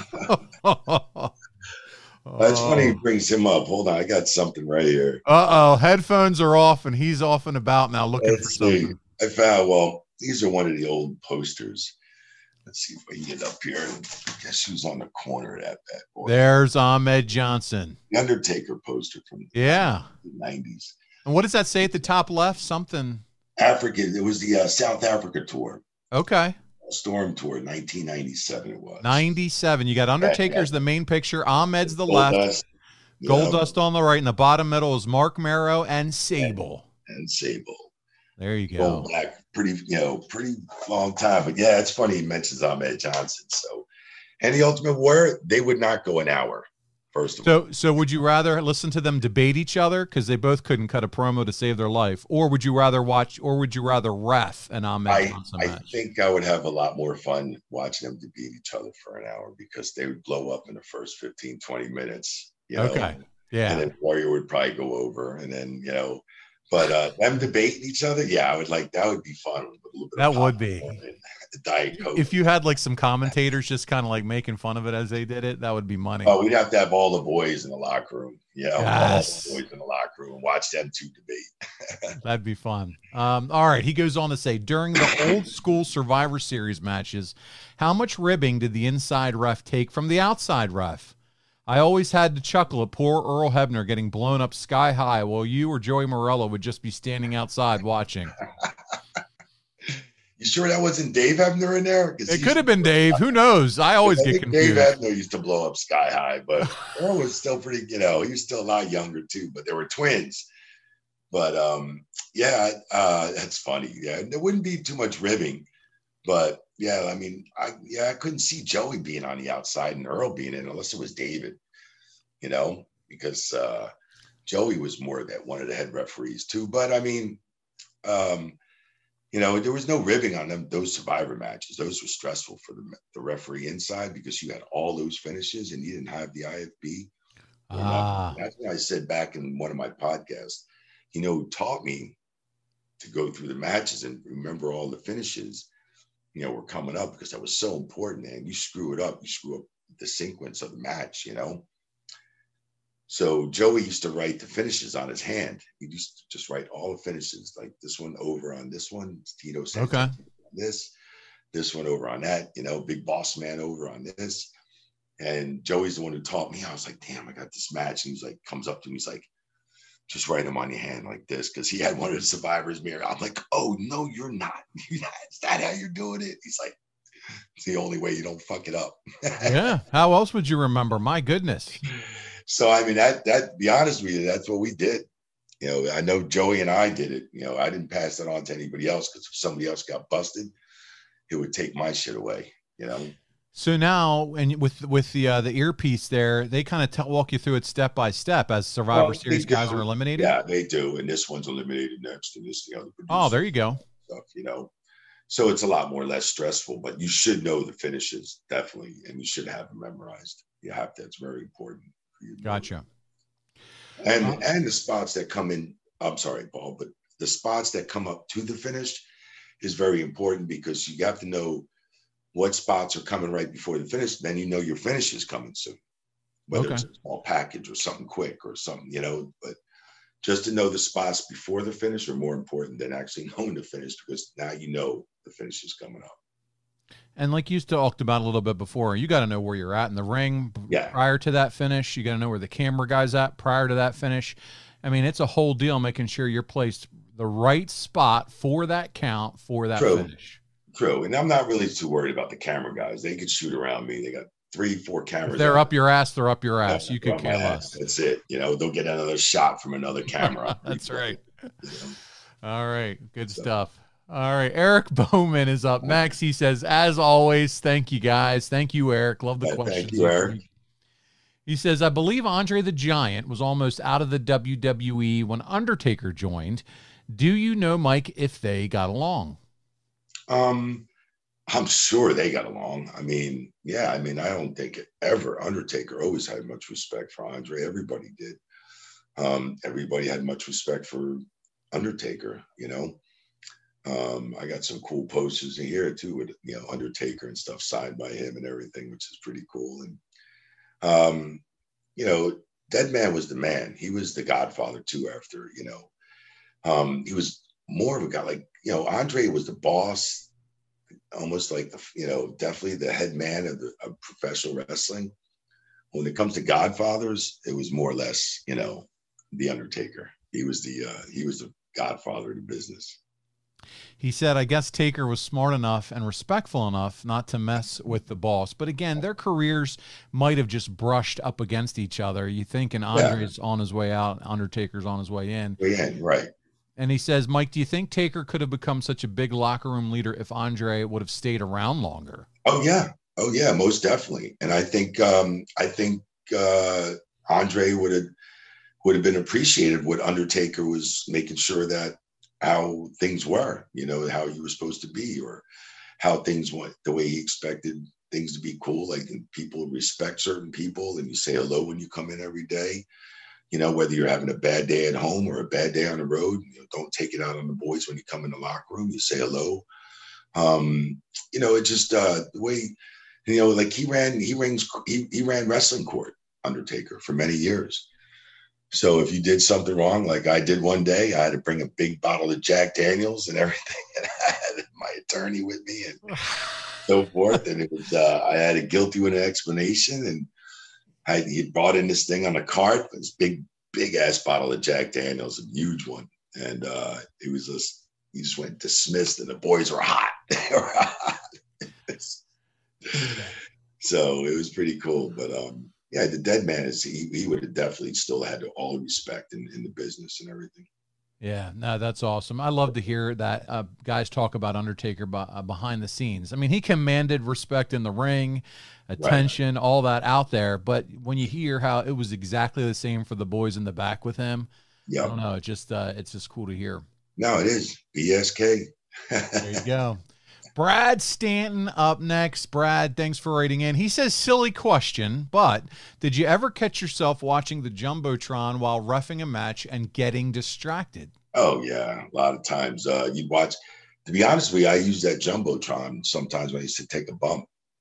That's funny he brings him up. Hold on, I got something right here. Headphones are off, and he's off and about now looking for something. I found, these are one of the old posters. Let's see if I can get up here. I guess who's on the corner of that bad boy. There's Ahmed Johnson. The Undertaker poster from the 90s. And what does that say at the top left? Something. Africa. It was the South Africa tour. Okay. Storm Tour, 1997 it was. 97. You got Undertaker's the main picture. Ahmed's the left. Goldust on the right. In the bottom middle is Mark Marrow and Sable. And Sable. There you go. Back pretty long time. But yeah, it's funny he mentions Ahmed Johnson. So, and the Ultimate Warrior, they would not go an hour. First of all. So would you rather listen to them debate each other because they both couldn't cut a promo to save their life, or would you rather ref an Ahmed Johnson match? I think I would have a lot more fun watching them debate each other for an hour because they would blow up in the first 15, 20 minutes. Okay. Yeah. And then Warrior would probably go over, and then but them debating each other, I would like that would be fun. With a little bit that would be. Diet Coke. If you had like some commentators just kind of like making fun of it as they did it, that would be money. Oh, we'd have to have all the boys in the locker room. Yes. All the boys in the locker room and watch them two debate. That'd be fun. All right. He goes on to say, during the old school Survivor Series matches, how much ribbing did the inside ref take from the outside ref? I always had to chuckle at poor Earl Hebner getting blown up sky high while you or Joey Morello would just be standing outside watching. You sure that wasn't Dave Hebner in there? It could have been Dave. Who knows? I always get confused. Dave Hebner used to blow up sky high, but Earl was still pretty, he was still a lot younger too, but they were twins. But that's funny. Yeah, there wouldn't be too much ribbing, but I couldn't see Joey being on the outside and Earl being in unless it was David, because Joey was more that one of the head referees too. But there was no ribbing on them. Those Survivor matches, those were stressful for the referee inside because you had all those finishes and you didn't have the IFB. That's what I said back in one of my podcasts. Who taught me to go through the matches and remember all the finishes, were coming up because that was so important. And you screw it up, you screw up the sequence of the match, So Joey used to write the finishes on his hand. He used to just write all the finishes, like this one over on this one, Tito Sanchez Okay. this one over on that, Big Boss Man over on this. And Joey's the one who taught me. I was like, damn, I got this match. And he's like, comes up to me, he's like, just write them on your hand like this, because he had one of the Survivor's mirror. I'm like, oh no, you're not. Is that how you're doing it? He's like, it's the only way you don't fuck it up. Yeah. How else would you remember? My goodness. So I mean, that to be honest with you, that's what we did. I know Joey and I did it. I didn't pass it on to anybody else, because if somebody else got busted, it would take my shit away. So now, and with the earpiece there, they kind of walk you through it step by step as Survivor Series guys are eliminated. Yeah, they do. And this one's eliminated next, and this the other. Oh, there you go. Stuff, So it's a lot more less stressful, but you should know the finishes, definitely, and you should have them memorized. You have to. It's very important for you. Gotcha. And the spots that come in. I'm sorry, Paul, but the spots that come up to the finish is very important, because you have to know what spots are coming right before the finish. Then your finish is coming soon, whether it's a small package or something quick or something, but just to know the spots before the finish are more important than actually knowing the finish, because now the finish is coming up. And like you talked about a little bit before, you got to know where you're at in the ring prior to that finish. You got to know where the camera guy's at prior to that finish. I mean, it's a whole deal making sure you're placed the right spot for that count for that finish. True. And I'm not really too worried about the camera guys. They could shoot around me. They got 3-4 cameras. If they're up your ass, they're up your ass. You could care less. That's it. They'll get another shot from another camera. That's right. All right. Good stuff. All right. Eric Bowman is up next. He says, as always, thank you guys. Thank you, Eric. Love the questions. Thank you, Eric. He says, I believe Andre the Giant was almost out of the WWE when Undertaker joined. Do you know, Mike, if they got along? I'm sure they got along. I mean, I don't think Undertaker always had much respect for Andre. Everybody did. Everybody had much respect for Undertaker, I got some cool posters in here too with, Undertaker and stuff signed by him and everything, which is pretty cool. And, Dead Man was the man. He was the Godfather too, after, he was more of a guy, like, Andre was the boss, almost like definitely the head man of professional wrestling. When it comes to Godfathers, it was more or less, the Undertaker. He was the Godfather of the business. He said, I guess Taker was smart enough and respectful enough not to mess with the boss. But again, their careers might have just brushed up against each other. You think, and Andre's on his way out, Undertaker's on his way in. Right. And he says, Mike, do you think Taker could have become such a big locker room leader if Andre would have stayed around longer? Oh yeah, most definitely. And I think Andre would have been appreciative what Undertaker was making sure that how things were, how you were supposed to be, or how things went the way he expected things to be cool. Like people respect certain people, and you say hello when you come in every day. Whether you're having a bad day at home or a bad day on the road, don't take it out on the boys when you come in the locker room. You say hello. It just the way, like he ran Wrestling Court, Undertaker, for many years. So if you did something wrong, like I did one day, I had to bring a big bottle of Jack Daniels and everything, and I had my attorney with me and so forth. And it was I had a guilty with an explanation, and he brought in this thing on a cart, this big ass bottle of Jack Daniels, a huge one, and it was just he just went dismissed, and the boys were hot. They were hot. So it was pretty cool, but the Dead Man he would have definitely still had all the respect in the business and everything. Yeah, no, that's awesome. I love to hear that guys talk about Undertaker behind the scenes. I mean, he commanded respect in the ring, attention, all that out there. But when you hear how it was exactly the same for the boys in the back with him, I don't know. It's just cool to hear. No, it is. BSK. There you go. Brad Stanton up next. Brad, thanks for writing in. He says, silly question, but did you ever catch yourself watching the Jumbotron while reffing a match and getting distracted? Oh, yeah. A lot of times you'd watch. To be honest with you, I use that Jumbotron sometimes when I used to take a bump.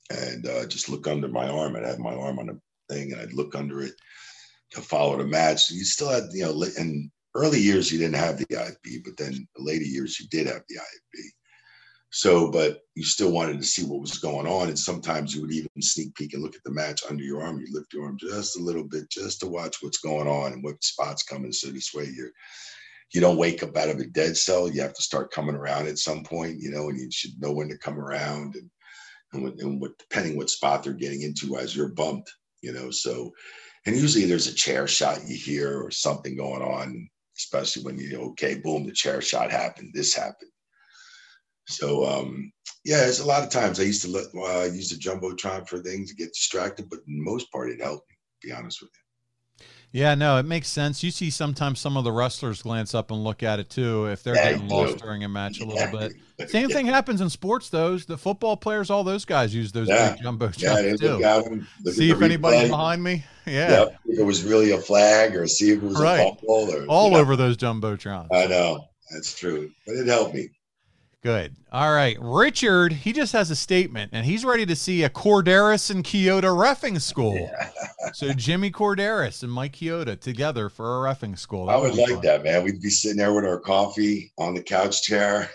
and just look under my arm. I'd have my arm on the thing, and I'd look under it to follow the match. You still had, in early years you didn't have the IFB, but then the later years you did have the IFB. So, but you still wanted to see what was going on, and sometimes you would even sneak peek and look at the match under your arm. You lift your arm just a little bit, just to watch what's going on and what spots coming. So this way you don't wake up out of a dead cell. You have to start coming around at some point, and you should know when to come around and what, depending what spot they're getting into as you're bumped, so, and usually there's a chair shot you hear or something going on, especially when okay, boom, the chair shot happened, this happened. So, there's a lot of times I used to use the Jumbotron for things to get distracted, but in most part it helped me, to be honest with you. Yeah, no, it makes sense. You see sometimes some of the wrestlers glance up and look at it too if they're getting lost during a match a little bit. Same thing happens in sports, though. The football players, all those guys use those big Jumbotrons too. Look at them, see if anybody's behind me. Yeah. If it was really a flag, or see if it was a ball, or all over those Jumbotrons. I know, that's true, but it helped me. Good. All right. Richard, he just has a statement, and he's ready to see a Corderis and Chioda reffing school. Yeah. So Jimmy Corderis and Mike Chioda together for a reffing school. I would like that, man. We'd be sitting there with our coffee on the couch chair.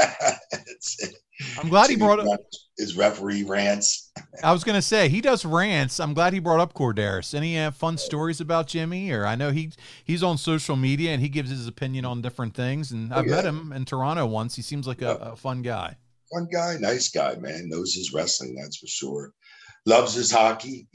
I'm glad he brought up his referee rants. I was going to say, he does rants. I'm glad he brought up Corderis. Any fun stories about Jimmy? Or I know he's on social media and he gives his opinion on different things. And I've met him in Toronto once. He seems like a fun guy. Fun guy, nice guy, man. Knows his wrestling, that's for sure. Loves his hockey,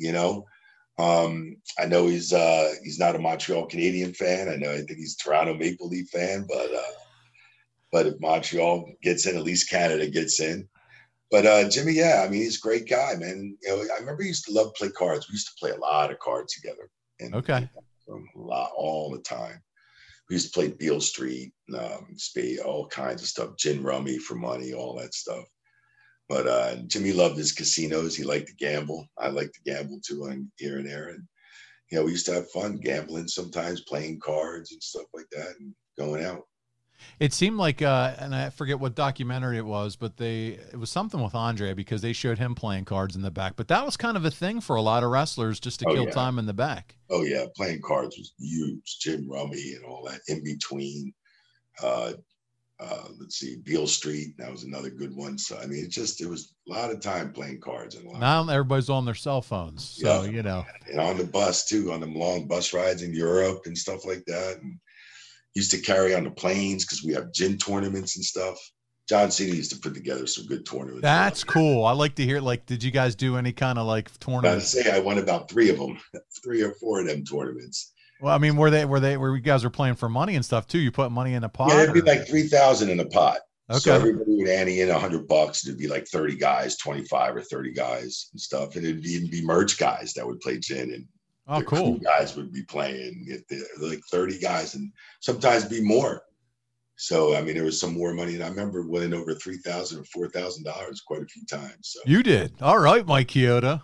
I know he's not a Montreal Canadian fan. I think he's a Toronto Maple Leaf fan, but if Montreal gets in, at least Canada gets in. But Jimmy, he's a great guy, man. I remember he used to love to play cards. We used to play a lot of cards together. And all the time. We used to play Beale Street, Spade, all kinds of stuff, gin rummy for money, all that stuff. But Jimmy loved his casinos. He liked to gamble. I liked to gamble too, here and there. And we used to have fun gambling sometimes, playing cards and stuff like that, and going out. It seemed like, and I forget what documentary it was, but it was something with Andre, because they showed him playing cards in the back. But that was kind of a thing for a lot of wrestlers, just to kill time in the back. Oh yeah, playing cards was huge. Gin rummy and all that in between. Let's see, Beale Street, that was another good one. So it was a lot of time playing cards. And now everybody's on their cell phones, so and on the bus too, on them long bus rides in Europe and stuff like that. And used to carry on the planes because we have gin tournaments and stuff. John Cena used to put together some good tournaments. That's cool. I like to hear, did you guys do any kind of tournaments? I won about 3 of them, 3 or 4 of them tournaments. Well, where you guys are playing for money and stuff too? You put money in a pot? Yeah, it'd be like 3,000 in a pot. Okay. So everybody would ante in $100. It'd be like 30 guys, 25 or 30 guys and stuff. And it'd even be merch guys that would play gin, and cool. Guys would be playing like 30 guys, and sometimes be more. So there was some more money, and I remember winning over $3,000 or $4,000 quite a few times. So you did all right, Mike Chioda.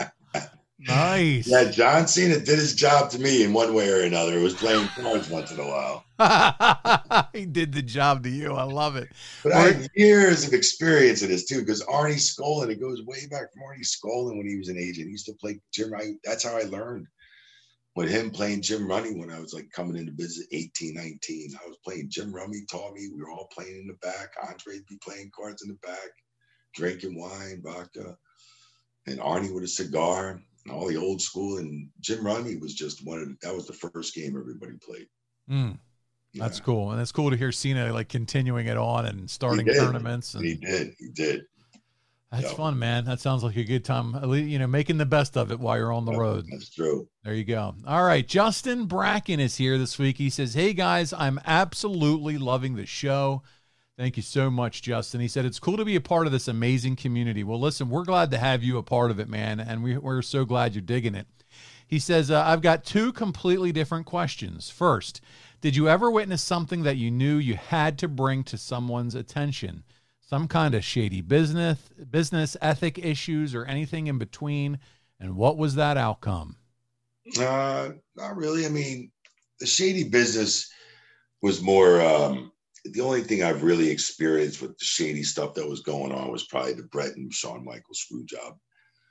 Nice. Yeah, John Cena did his job to me in one way or another. It was playing cards once in a while. He did the job to you. I love it. But I had years of experience in this too, because Arnie Skolin, it goes way back from Arnie Skolin when he was an agent. He used to play Jim. That's how I learned. With him playing Jim Rummy when I was coming into business, 18, 19. I was playing Jim Rummy, taught me. We were all playing in the back. Andre'd be playing cards in the back, drinking wine, vodka, and Arnie with a cigar. All the old school, and Jim Rummy was just that was the first game everybody played. That's cool. And it's cool to hear Cena continuing it on and starting tournaments. And he did. That's fun, man. That sounds like a good time. At least, making the best of it while you're on the road. That's true. There you go. All right. Justin Bracken is here this week. He says, "Hey guys, I'm absolutely loving the show." Thank you so much, Justin. He said, "It's cool to be a part of this amazing community." Well, listen, we're glad to have you a part of it, man, and we're so glad you're digging it. He says, "I've got 2 completely different questions. First, did you ever witness something that you knew you had to bring to someone's attention? Some kind of shady business ethic issues, or anything in between? And what was that outcome?" Not really. The shady business was more... the only thing I've really experienced with the shady stuff that was going on was probably the Bret and Shawn Michaels screw job.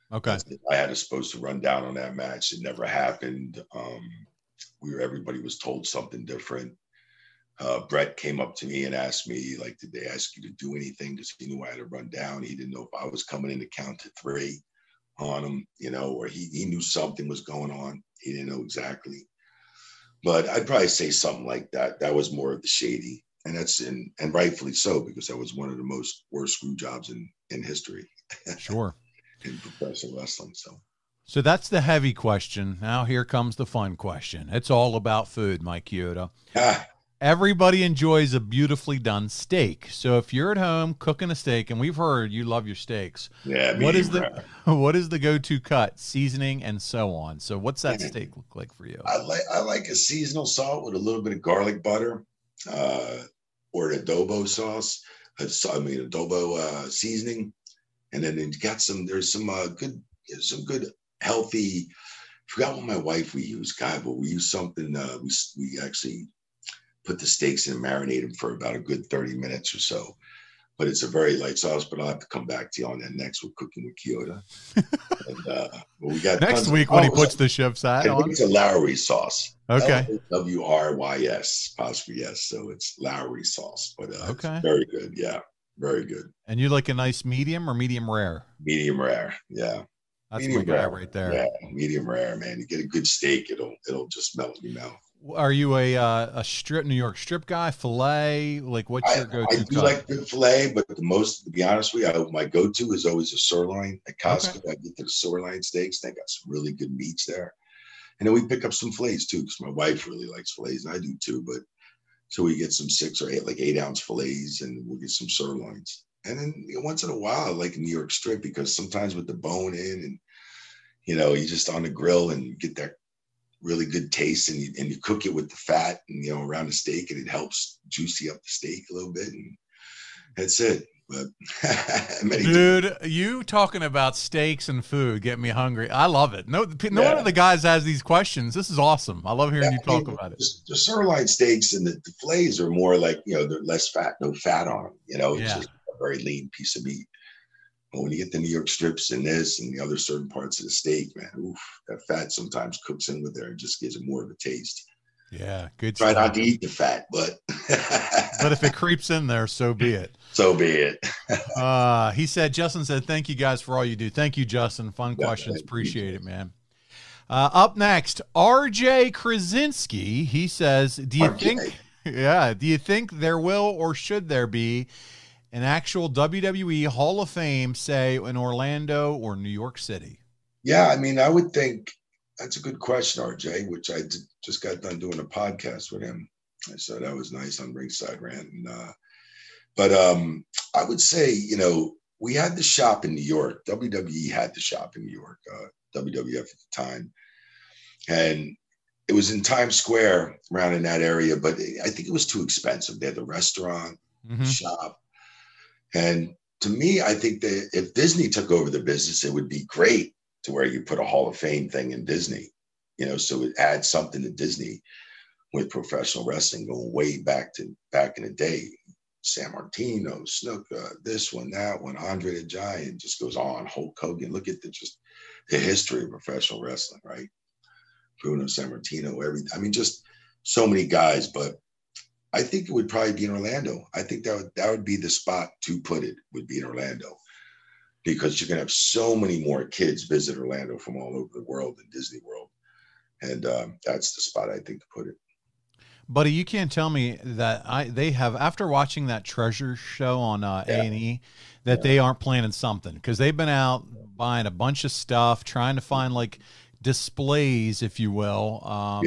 Okay. I had supposed to run down on that match. It never happened. Everybody was told something different. Brett came up to me and asked me, like, did they ask you to do anything? Because he knew I had to run down. He didn't know if I was coming in to count to 3 on him, or he knew something was going on. He didn't know exactly. But I'd probably say something like that. That was more of the shady. And rightfully so, because that was one of the most worst screw jobs in history. Sure. In professional wrestling. So that's the heavy question. Now here comes the fun question. It's all about food, Mike Chioda. Everybody enjoys a beautifully done steak. So if you're at home cooking a steak, and we've heard you love your steaks, what is the go-to cut, seasoning, and so on? So what's that steak look like for you? I like a seasonal salt with a little bit of garlic butter, or an adobo sauce. Adobo seasoning, and then you got there's some good healthy. I forgot what my wife we used, but we used something. We actually put the steaks in and marinate them for about a good 30 minutes or so. But it's a very light sauce, but I'll have to come back to you on that next with Cooking with Chioda. And, we got next week when he puts the chef's hat on. It's a Lowry sauce. Okay. Lowrys, apostrophe S. So it's Lowry sauce, but okay. It's very good. Yeah, very good. And you like a nice medium or medium rare? Medium rare. Yeah. That's medium my guy rare. Right there. Yeah, medium rare, man. You get a good steak, it'll just melt in your mouth. Are you a New York strip guy, filet? Like, what's your go-to? I do like good filet, but to be honest with you, my go-to is always a sirloin at Costco. Okay. I get the sirloin steaks. They got some really good meats there. And then we pick up some fillets too, because my wife really likes fillets, and I do too. But so we get some 6 or 8, like 8-ounce fillets, and we'll get some sirloins. And then once in a while, I like a New York strip, because sometimes with the bone in, and you just on the grill and you get that really good taste, and you cook it with the fat and around the steak, and it helps juicy up the steak a little bit, and that's it. But dude, you talking about steaks and food get me hungry. I love it. No one of the guys has these questions. This is awesome. I love hearing you talk about it. The sirloin steaks and the fillets are more like they're less fat, no fat on them. It's just a very lean piece of meat. But when you get the New York strips and this and the other certain parts of the steak, man, that fat sometimes cooks in with there and just gives it more of a taste. Yeah, good. Try not to eat the fat, but but if it creeps in there, so be it. So be it. Justin said, "Thank you guys for all you do." Thank you, Justin. Fun questions. Appreciate it, man. Up next, RJ Krasinski. He says, "Do you think there will or should there be an actual WWE Hall of Fame, say in Orlando or New York City?" Yeah, I mean, I would think that's a good question, RJ, which I just got done doing a podcast with him. So that was nice on Ringside Rant. But I would say, we had the shop in New York. WWE had the shop in New York, WWF at the time. And it was in Times Square, around in that area, but I think it was too expensive. They had the restaurant, shop. And to me, I think that if Disney took over the business, it would be great to where you put a Hall of Fame thing in Disney, so it adds something to Disney with professional wrestling going way back in the day. San Martino, Snuka, this one, that one, Andre the Giant, just goes on. Hulk Hogan. Look at the history of professional wrestling, right? Bruno Sammartino, just so many guys. But I think it would probably be in Orlando. I think that would be the spot to put it, would be in Orlando, because you're going to have so many more kids visit Orlando from all over the world in Disney World. And that's the spot I think to put it. Buddy, you can't tell me that they have, after watching that Treasure show on A&E, that they aren't planning something, because they've been out buying a bunch of stuff, trying to find like displays, if you will.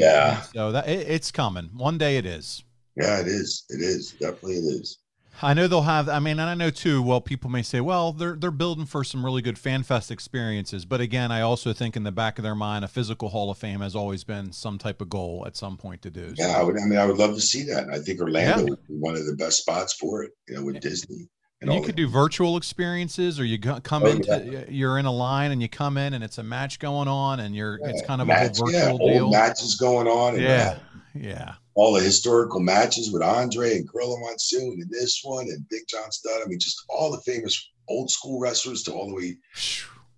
So that it's coming. One day it is. Yeah, it is. It is. Definitely it is. I know they'll have, and I know too, well, people may say, well, they're building for some really good Fan Fest experiences. But again, I also think in the back of their mind, a physical Hall of Fame has always been some type of goal at some point to do. Yeah, I would love to see that. And I think Orlando would be one of the best spots for it, with Disney. And you could do virtual experiences, or you come you're in a line and you come in and it's a match going on, and it's kind of a whole virtual deal. Old matches going on. And, all the historical matches with Andre and Gorilla Monsoon and this one and Big John Studd. Just all the famous old school wrestlers to all the way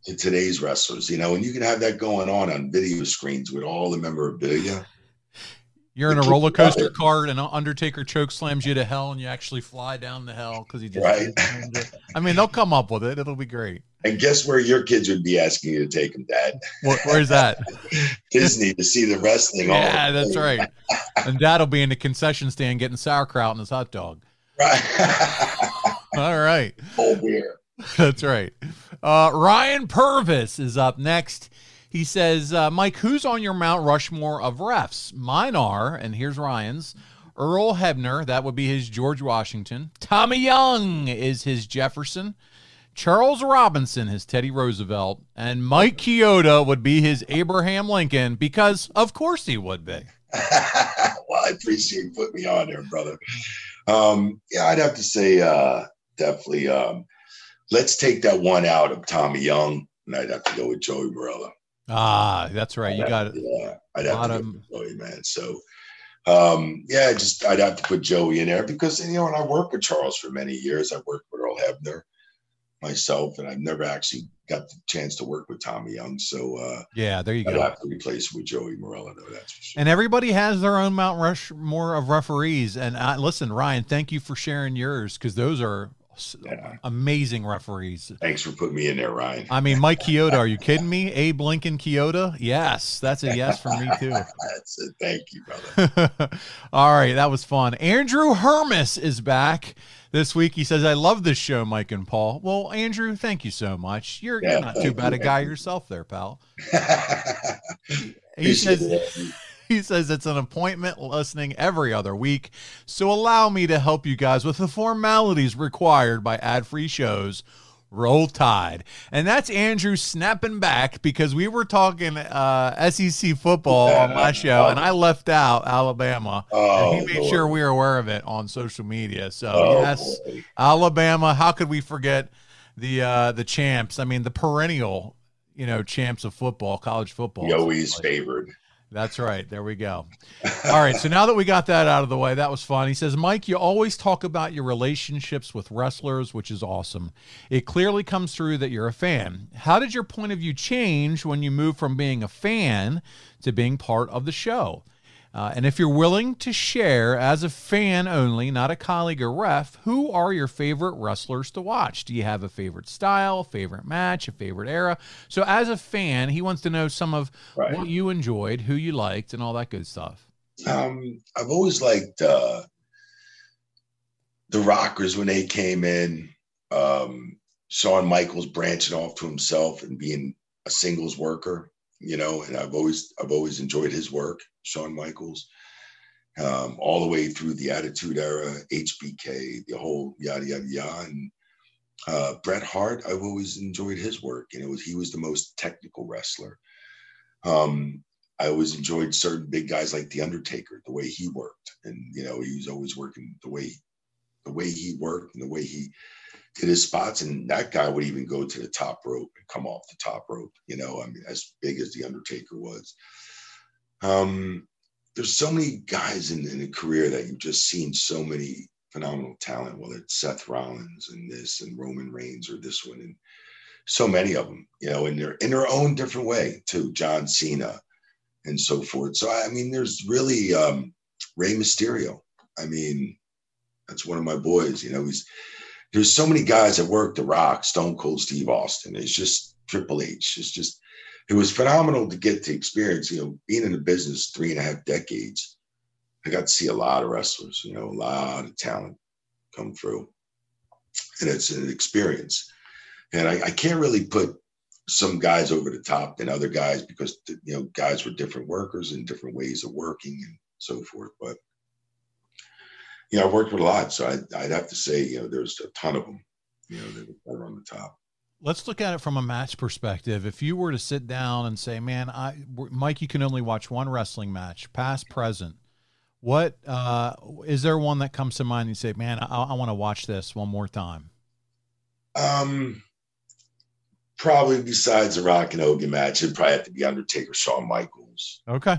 to today's wrestlers, and you can have that going on video screens with all the memorabilia. You're in a roller coaster cart and Undertaker choke slams you to hell and you actually fly down to hell because he just right. I mean, they'll come up with it. It'll be great. And guess where your kids would be asking you to take them, Dad? Where's that? Disney, to see the wrestling. Yeah, that's right. And Dad'll be in the concession stand getting sauerkraut in his hot dog. Right. All right. Oh, beer. That's right. Ryan Purvis is up next. He says, Mike, who's on your Mount Rushmore of refs? Mine are, and here's Ryan's, Earl Hebner, that would be his George Washington. Tommy Young is his Jefferson. Charles Robinson, his Teddy Roosevelt. And Mike Chioda would be his Abraham Lincoln, because of course he would be. Well, I appreciate you putting me on there, brother. Yeah, I'd have to say definitely let's take that one out of Tommy Young, and I'd have to go with Joey Morella. Ah, that's right. You got it. Yeah, I'd have to go with Joey, man. So, yeah, I'd have to put Joey in there because, and I worked with Charles for many years. I worked with Earl Hebner myself, and I've never actually got the chance to work with Tommy Young. So, yeah, there you go. I'd have to replace with Joey Morella, though, that's for sure. And everybody has their own Mount Rushmore of referees. And listen, Ryan, thank you for sharing yours because those are amazing referees. Thanks for putting me in there, Ryan. I mean, Mike Chioda, are you kidding me? Abe Lincoln Chioda? Yes, that's a yes for me too. That's it. Thank you, brother. All right, that was fun. Andrew Hermis is back this week. He says, I love this show, Mike and Paul. Well, Andrew, thank you so much. You're not too bad a guy yourself there, pal. He says it's an appointment listening every other week, so allow me to help you guys with the formalities required by ad-free shows. Roll Tide. And that's Andrew snapping back because we were talking SEC football on my show, and I left out Alabama. And he made sure we were aware of it on social media. So, yes, boy. Alabama, how could we forget the champs? I mean, the perennial, champs of football, college football. You always favored. That's right. There we go. All right. So now that we got that out of the way, that was fun. He says, Mike, you always talk about your relationships with wrestlers, which is awesome. It clearly comes through that you're a fan. How did your point of view change when you moved from being a fan to being part of the show? And if you're willing to share as a fan only, not a colleague or ref, who are your favorite wrestlers to watch? Do you have a favorite style, favorite match, a favorite era? So as a fan, he wants to know some of what you enjoyed, who you liked, and all that good stuff. I've always liked the Rockers when they came in. Shawn Michaels branching off to himself and being a singles worker. And I've always enjoyed his work, Shawn Michaels, all the way through the Attitude Era, HBK, the whole yada, yada, yada. And Bret Hart, I've always enjoyed his work. He was the most technical wrestler. I always enjoyed certain big guys like The Undertaker, the way he worked. And, he was always working the way he worked and the way he did his spots, and that guy would even go to the top rope and come off the top rope, as big as The Undertaker was. There's so many guys in a career that you've just seen so many phenomenal talent, whether it's Seth Rollins and this and Roman Reigns or this one, and so many of them, in their own different way too, John Cena and so forth. So, there's really Rey Mysterio. That's one of my boys, there's so many guys that work, The Rock, Stone Cold Steve Austin. It's just Triple H. It was phenomenal to get to experience, being in the business 3.5 decades. I got to see a lot of wrestlers, a lot of talent come through. And it's an experience. And I can't really put some guys over the top than other guys because, guys were different workers and different ways of working and so forth. But I worked with a lot, so I'd have to say, there's a ton of them, that are on the top. Let's look at it from a match perspective. If you were to sit down and say, man, Mike, you can only watch one wrestling match, past, present. What is there one that comes to mind and you say, man, I want to watch this one more time? Probably besides the Rock and Hogan match, it'd probably have to be Undertaker, Shawn Michaels. Okay.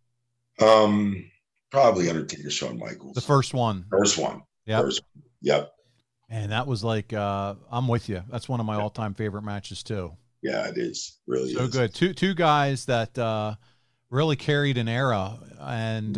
Probably Undertaker, Shawn Michaels. The first one. Yep. Yep. And that was like, I'm with you. That's one of my all-time favorite matches too. Yeah, it is. Really So is. good. Two guys that really carried an era, and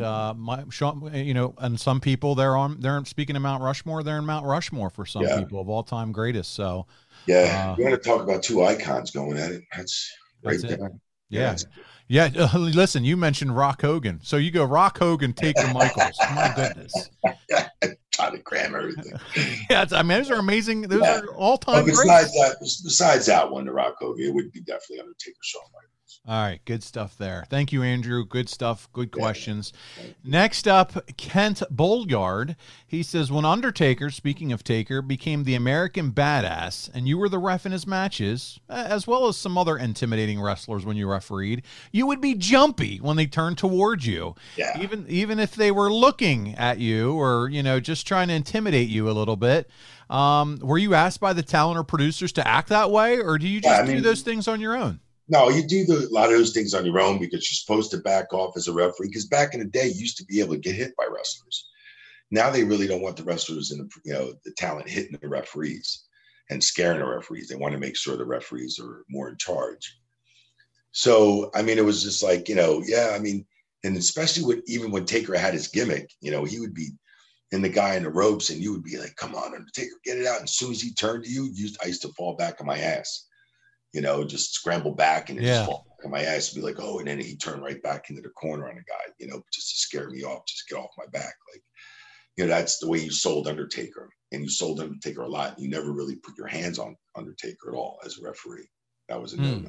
and some people they're speaking of Mount Rushmore. They're in Mount Rushmore for some Yeah. people of all time greatest. So Yeah. You want to talk about two icons going at it? That's right that's it. there. Yeah. Yeah. Listen, you mentioned Rock Hogan. So you go Rock Hogan, Taker Michaels. My goodness. Trying to cram everything. Yeah. I mean, those are amazing. Those are all time greats. Besides that one, the Rock Hogan, it would be definitely Undertaker, Shawn Michaels. All right, good stuff there. Thank you, Andrew. Good stuff. Good questions. Next up, Kent Bolyard. He says, when Undertaker, speaking of Taker, became the American Badass, and you were the ref in his matches, as well as some other intimidating wrestlers when you refereed, you would be jumpy when they turned towards you. Yeah. Even if they were looking at you or, just trying to intimidate you a little bit. Were you asked by the talent or producers to act that way, or do you just do those things on your own? No, you do a lot of those things on your own because you're supposed to back off as a referee. Because back in the day, you used to be able to get hit by wrestlers. Now they really don't want the wrestlers and the talent hitting the referees and scaring the referees. They want to make sure the referees are more in charge. So, I mean, it was just like, and especially even when Taker had his gimmick, he would be in the guy in the ropes and you would be like, come on, Undertaker, get it out. And as soon as he turned to you, I used to fall back on my ass. Just scramble back and just fall back on my ass and be like, oh, and then he turned right back into the corner on the guy, just to scare me off, just get off my back. Like, that's the way you sold Undertaker. And you sold Undertaker a lot. You never really put your hands on Undertaker at all as a referee. That was a no-no.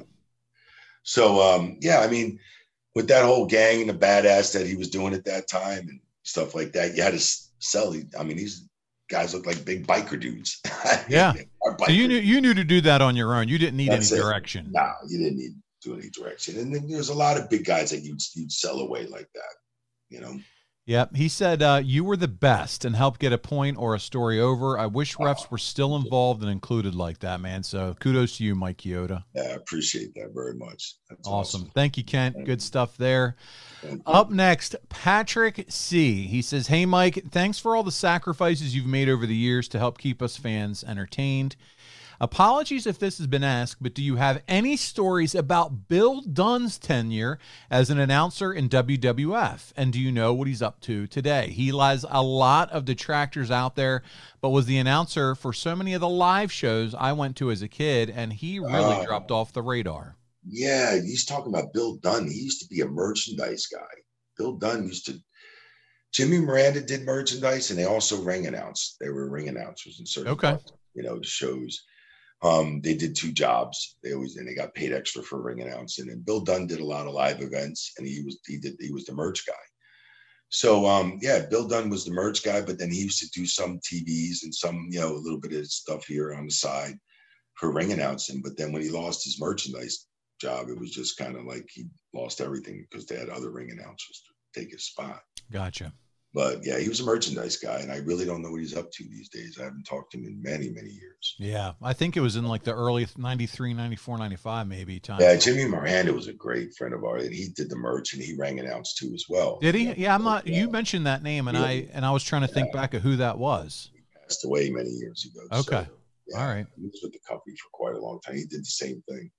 So, with that whole gang and the badass that he was doing at that time and stuff like that, you had to sell. These guys look like big biker dudes. Yeah. So you knew to do that on your own. You didn't need any direction. No, you didn't need to do any direction. And then there's a lot of big guys that you'd sell away like that, Yep. He said you were the best and helped get a point or a story over. I wish refs were still involved and included like that, man. So kudos to you, Mike Chioda. Yeah, I appreciate that very much. That's awesome. Thank you, Kent. Good stuff there. Up next, Patrick C. He says, hey, Mike, thanks for all the sacrifices you've made over the years to help keep us fans entertained. Apologies if this has been asked, but do you have any stories about Bill Dunn's tenure as an announcer in WWF? And do you know what he's up to today? He has a lot of detractors out there, but was the announcer for so many of the live shows I went to as a kid, and he really dropped off the radar. Yeah, he's talking about Bill Dunn. He used to be a merchandise guy. Bill Dunn Jimmy Miranda did merchandise, and they also ring announced. They were ring announcers in certain parts, the shows. They did two jobs. They got paid extra for ring announcing. And Bill Dunn did a lot of live events, and he was the merch guy. So Bill Dunn was the merch guy, but then he used to do some TVs and some a little bit of stuff here on the side for ring announcing. But then when he lost his merchandise job, it was just kind of like he lost everything because they had other ring announcers to take his spot. Gotcha. But yeah, he was a merchandise guy, and I really don't know what he's up to these days. I haven't talked to him in many, many years. Yeah, I think it was in like the early 93, 94, 95 maybe time. Yeah, Jimmy Miranda was a great friend of ours, and he did the merch, and he rang announced too as well. Did he? Yeah, I'm not. You mentioned that name, and I was trying to think back of who that was. He passed away many years ago. Okay. So, all right. He was with the company for quite a long time. He did the same thing.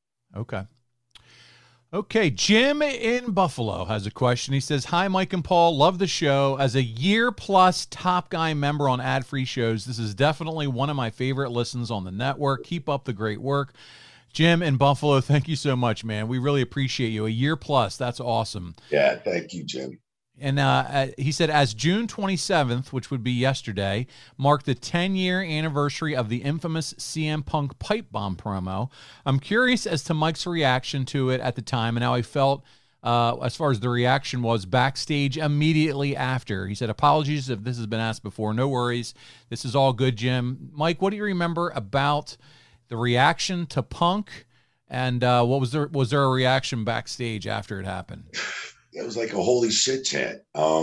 Okay, Jim in Buffalo has a question. He says, hi, Mike and Paul. Love the show. As a year-plus Top Guy member on ad-free shows, this is definitely one of my favorite listens on the network. Keep up the great work. Jim in Buffalo, thank you so much, man. We really appreciate you. A year-plus, that's awesome. Yeah, thank you, Jim. And he said, as June 27th, which would be yesterday, marked the 10-year anniversary of the infamous CM Punk pipe bomb promo, I'm curious as to Mike's reaction to it at the time and how he felt as far as the reaction was backstage immediately after. He said, apologies if this has been asked before. No worries. This is all good, Jim. Mike, what do you remember about the reaction to Punk? And what was there a reaction backstage after it happened? It was like a holy shit chant.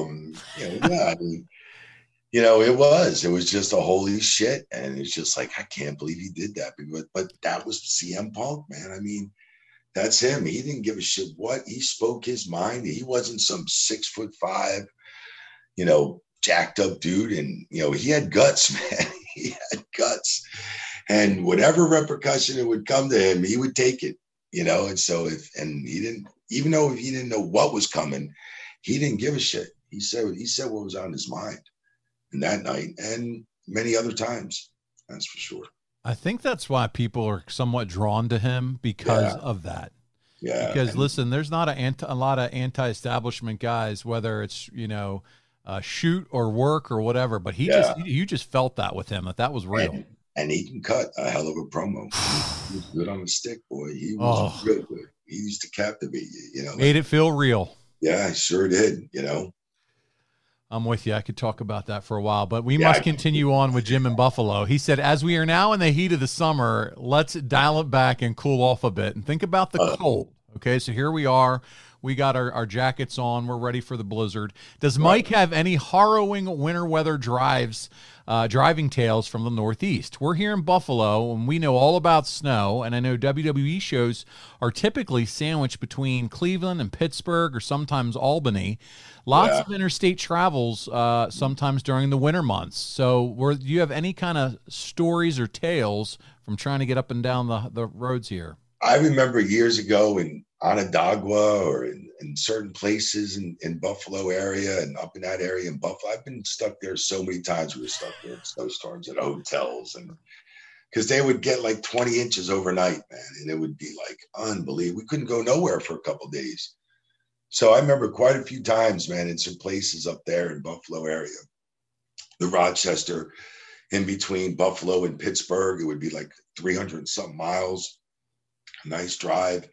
It was just a holy shit. And it's just like, I can't believe he did that. But that was CM Punk, man. I mean, that's him. He didn't give a shit what. He spoke his mind. He wasn't some 6'5", jacked up dude. And, he had guts, man. He had guts. And whatever repercussion it would come to him, he would take it. And so and he didn't, even though he didn't know what was coming, he didn't give a shit. He said what was on his mind, and that night and many other times, that's for sure. I think that's why people are somewhat drawn to him because of that. Yeah. Because listen, there's not a lot of anti-establishment guys, whether it's, shoot or work or whatever, but you just felt that with him, that was real. And he can cut a hell of a promo. He was good on the stick, boy. He was real good. He used to captivate you, Made it feel real. Yeah, sure did, I'm with you. I could talk about that for a while, but we must continue on with Jim in Buffalo. He said, as we are now in the heat of the summer, let's dial it back and cool off a bit and think about the cold. Okay, so here we are. We got our jackets on. We're ready for the blizzard. Does Mike have any harrowing winter weather driving tales from the Northeast? We're here in Buffalo, and we know all about snow, and I know WWE shows are typically sandwiched between Cleveland and Pittsburgh or sometimes Albany. Lots of interstate travels sometimes during the winter months. So do you have any kind of stories or tales from trying to get up and down the roads here? I remember years ago in Onondaga or in certain places in Buffalo area and up in that area in Buffalo. I've been stuck there so many times. We were stuck there in snowstorms at hotels, and because they would get like 20 inches overnight, man, and it would be like unbelievable. We couldn't go nowhere for a couple of days. So I remember quite a few times, man, in some places up there in Buffalo area, the Rochester, in between Buffalo and Pittsburgh, it would be like 300 and something miles. Nice drive.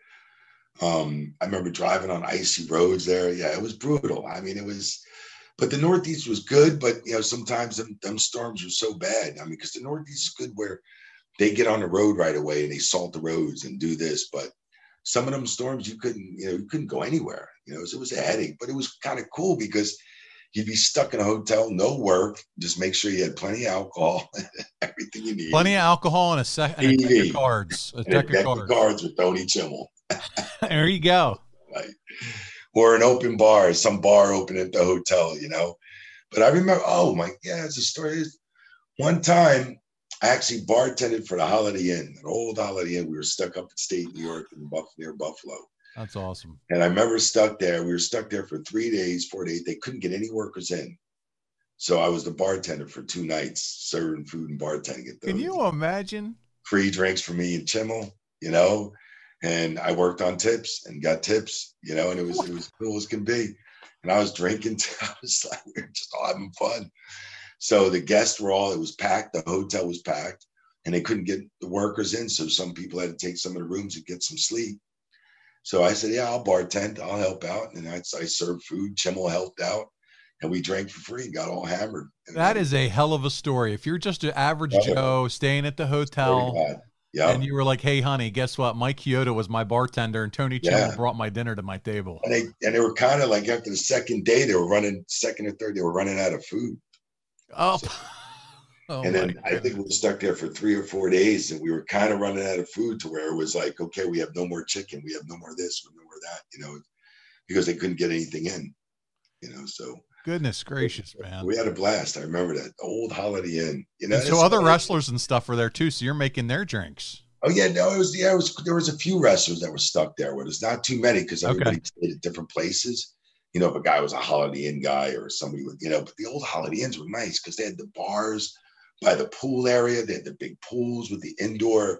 I remember driving on icy roads there. Yeah, it was brutal. I mean, but the Northeast was good, but sometimes them storms were so bad. I mean, because the Northeast is good where they get on the road right away and they salt the roads and do this, but some of them storms you couldn't go anywhere. So it was a headache, but it was kind of cool because you'd be stuck in a hotel, no work, just make sure you had plenty of alcohol, everything you need. Plenty of alcohol and a deck of cards. A deck of cards with Tony Chimmel. There you go. Right. Or an open bar, some bar open at the hotel, But I remember, it's a story. One time, I actually bartended for the Holiday Inn, an old Holiday Inn. We were stuck up in state New York near Buffalo. That's awesome. And I remember stuck there. We were stuck there for 3 days, 4 days. They couldn't get any workers in. So I was the bartender for 2 nights, serving food and bartending at those. Can you imagine? Free drinks for me and Chimmel, and I worked on tips and got tips, and it was cool as can be. And I was drinking. I was like, we were just all having fun. So the guests it was packed. The hotel was packed and they couldn't get the workers in. So some people had to take some of the rooms and get some sleep. So I said, yeah, I'll bartend. I'll help out. And I served food. Chimmel helped out. And we drank for free and got all hammered. That is a hell of a story. If you're just an average Joe staying at the hotel and you were like, hey, honey, guess what? Mike Chioda was my bartender and Tony Chimmel brought my dinner to my table. And they were kind of like after the second day, they were running second or third, they were running out of food. Oh. And then I think we were stuck there for 3 or 4 days and we were kind of running out of food to where it was like, okay, we have no more chicken. We have no more this, no more that, because they couldn't get anything in, so. Goodness gracious, man. We had a blast. I remember that old Holiday Inn, So other wrestlers and stuff were there too. So you're making their drinks. Oh yeah. No, there was a few wrestlers that were stuck there, but it's not too many because everybody stayed at different places. If a guy was a Holiday Inn guy or somebody would, but the old Holiday Inns were nice because they had the bars by the pool area. They had the big pools with the indoor,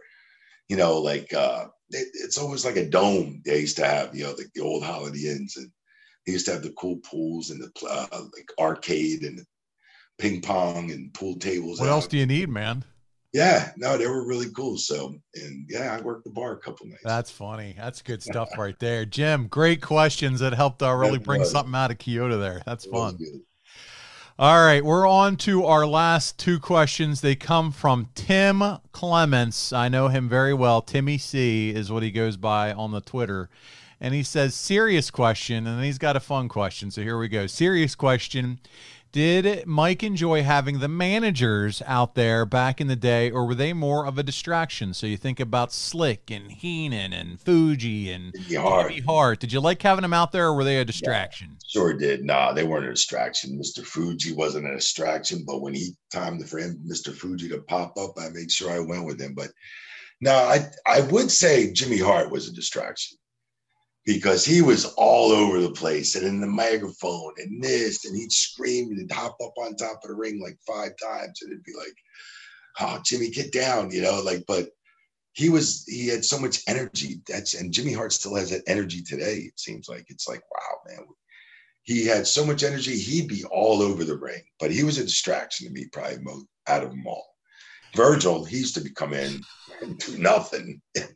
it's almost like a dome they used to have, like the old Holiday Inns. And they used to have the cool pools and the arcade and ping pong and pool tables. What else do you need, man? Yeah, no, they were really cool. So, and I worked the bar a couple nights. That's funny. That's good stuff right there. Jim, great questions that helped really bring something out of Chioda there. That's fun. All right, we're on to our last 2 questions. They come from Tim Clements. I know him very well. Timmy C is what he goes by on the Twitter. And he says, serious question, and then he's got a fun question. So here we go. Serious question. Did Mike enjoy having the managers out there back in the day, or were they more of a distraction? So you think about Slick and Heenan and Fuji and Bobby Hart. Did you like having them out there, or were they a distraction? Yeah, sure did. Nah, they weren't a distraction. Mr. Fuji wasn't a distraction, but when he timed for him, Mr. Fuji to pop up, I made sure I went with him. But Now, I would say Jimmy Hart was a distraction because he was all over the place and in the microphone and this, and he'd scream and he'd hop up on top of the ring like 5 times, and it'd be like, "Oh, Jimmy, get down," but he had so much energy. And Jimmy Hart still has that energy today. It seems like it's like, wow, man. He had so much energy. He'd be all over the ring, but he was a distraction to me, probably most out of them all. Virgil, he used to come in and do nothing.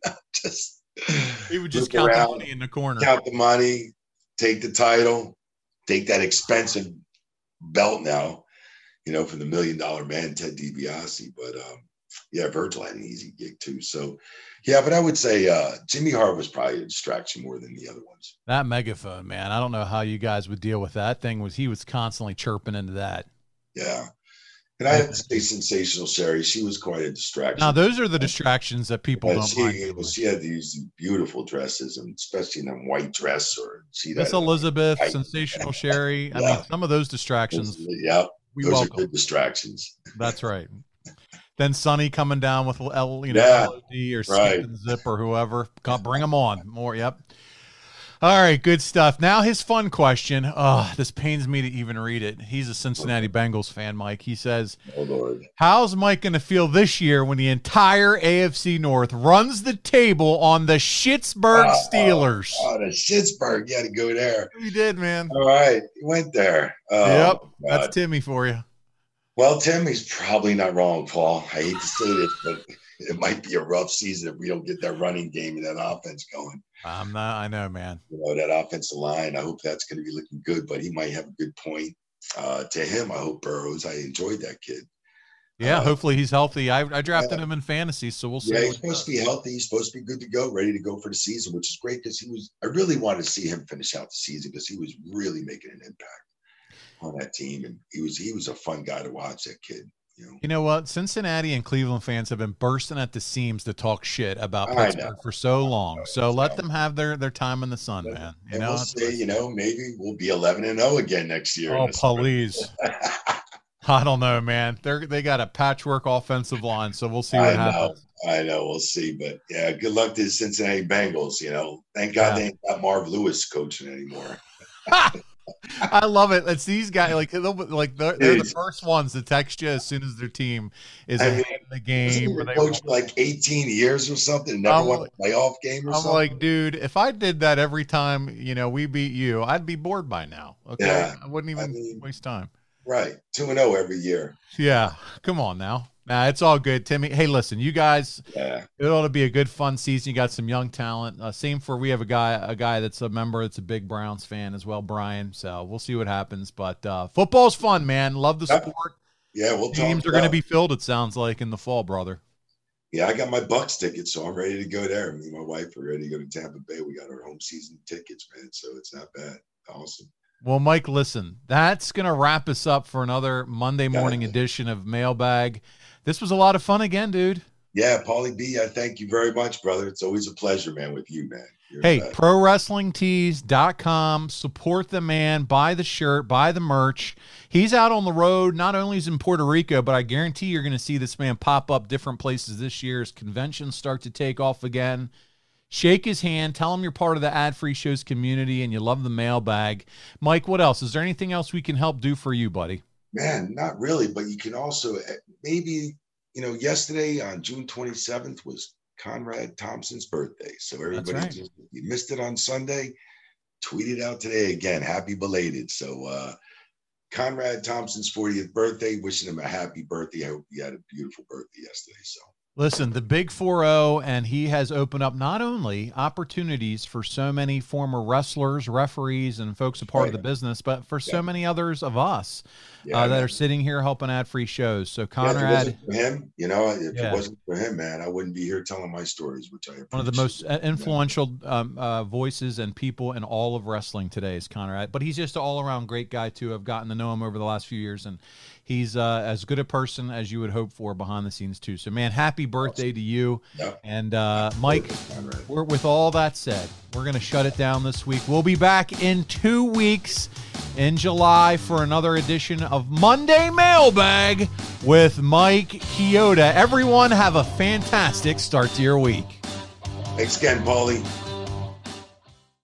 He would just count the money in the corner. Count the money, take the title, take that expensive belt now, from the $1 Million Man, Ted DiBiase. But Virgil had an easy gig too. So, but I would say Jimmy Hart was probably a distraction more than the other ones. That megaphone, man, I don't know how you guys would deal with that thing. He was constantly chirping into that. Yeah. And I have to say Sensational Sherry, she was quite a distraction. Now, those are the distractions that people don't mind. She had these beautiful dresses, and especially in a white dress. Miss Elizabeth, Sensational Sherry. I mean, some of those distractions. Yeah, those are good distractions. That's right. Then Sonny coming down with LOD or Skip and Zip or whoever. Bring them on. More, yep. All right, good stuff. Now his fun question. Oh, this pains me to even read it. He's a Cincinnati Bengals fan, Mike. He says, "Oh Lord, how's Mike going to feel this year when the entire AFC North runs the table on the Schittsburg Steelers?" The Schittsburg, you had to go there. He did, man. All right, he went there. Yep, that's Timmy for you. Well, Tim, he's probably not wrong, Paul. I hate to say this, but it might be a rough season if we don't get that running game and that offense going. I know, man. That offensive line, I hope that's going to be looking good, but he might have a good point. To him, I hope Burrows. I enjoyed that kid. Yeah, hopefully he's healthy. I drafted him in fantasy, so we'll see. Yeah, he's supposed to be healthy. He's supposed to be good to go, ready to go for the season, which is great because I really wanted to see him finish out the season because he was really making an impact on that team, and he was a fun guy to watch. That kid. You know what? Cincinnati and Cleveland fans have been bursting at the seams to talk shit about Pittsburgh for so long. So let them have their time in the sun, man. We'll see, maybe we'll be 11-0 again next year. Oh, please. I don't know, man. They got a patchwork offensive line, so we'll see what happens. I know. We'll see. But, good luck to the Cincinnati Bengals, Thank God they ain't got Marv Lewis coaching anymore. I love it. It's these guys they're the first ones to text you as soon as their team is in the game. Where they coached for like 18 years or something. Never won a playoff game or something. I'm like, dude, if I did that every time, we beat you, I'd be bored by now. Okay, yeah. I wouldn't even waste time. Right, 2-0 every year. Yeah, come on now. Nah, it's all good, Timmy. Hey, listen, you guys. Yeah. It ought to be a good, fun season. You got some young talent. We have a guy that's a member that's a big Browns fan as well, Brian. So we'll see what happens. But football's fun, man. Love the sport. Yeah, teams are going to be filled. It sounds like in the fall, brother. Yeah, I got my Bucks tickets, so I'm ready to go there. Me and my wife are ready to go to Tampa Bay. We got our home season tickets, man. So it's not bad. Awesome. Well, Mike, listen, that's going to wrap us up for another Monday morning edition of Mailbag. This was a lot of fun again, dude. Yeah, Paulie B, I thank you very much, brother. It's always a pleasure, man, with you, man. Hey, ProWrestlingTees.com. Support the man. Buy the shirt. Buy the merch. He's out on the road. Not only is in Puerto Rico, but I guarantee you're going to see this man pop up different places this year as conventions start to take off again. Shake his hand. Tell him you're part of the Ad-Free Shows community and you love the mailbag. Mike, what else? Is there anything else we can help do for you, buddy? Man, not really, but you can also maybe, yesterday on June 27th was Conrad Thompson's birthday. So everybody, if you missed it on Sunday, tweet it out today again. Happy belated. So Conrad Thompson's 40th birthday, wishing him a happy birthday. I hope you had a beautiful birthday yesterday. So. Listen, the Big 4-0, and he has opened up not only opportunities for so many former wrestlers, referees, and folks a part of the business, but for so many others of us that are sitting here helping Ad-Free Shows. So Conrad, if it wasn't for him, if it wasn't for him, man, I wouldn't be here telling my stories, which I appreciate. One of the most influential voices and people in all of wrestling today is Conrad, but he's just an all-around great guy too. I've gotten to know him over the last few years, and he's as good a person as you would hope for behind the scenes too. So, man, happy birthday to you. Yep. And Mike, with all that said, we're going to shut it down this week. We'll be back in 2 weeks. in July for another edition of Monday Mailbag with Mike Chioda. Everyone have a fantastic start to your week. Thanks again, Paulie.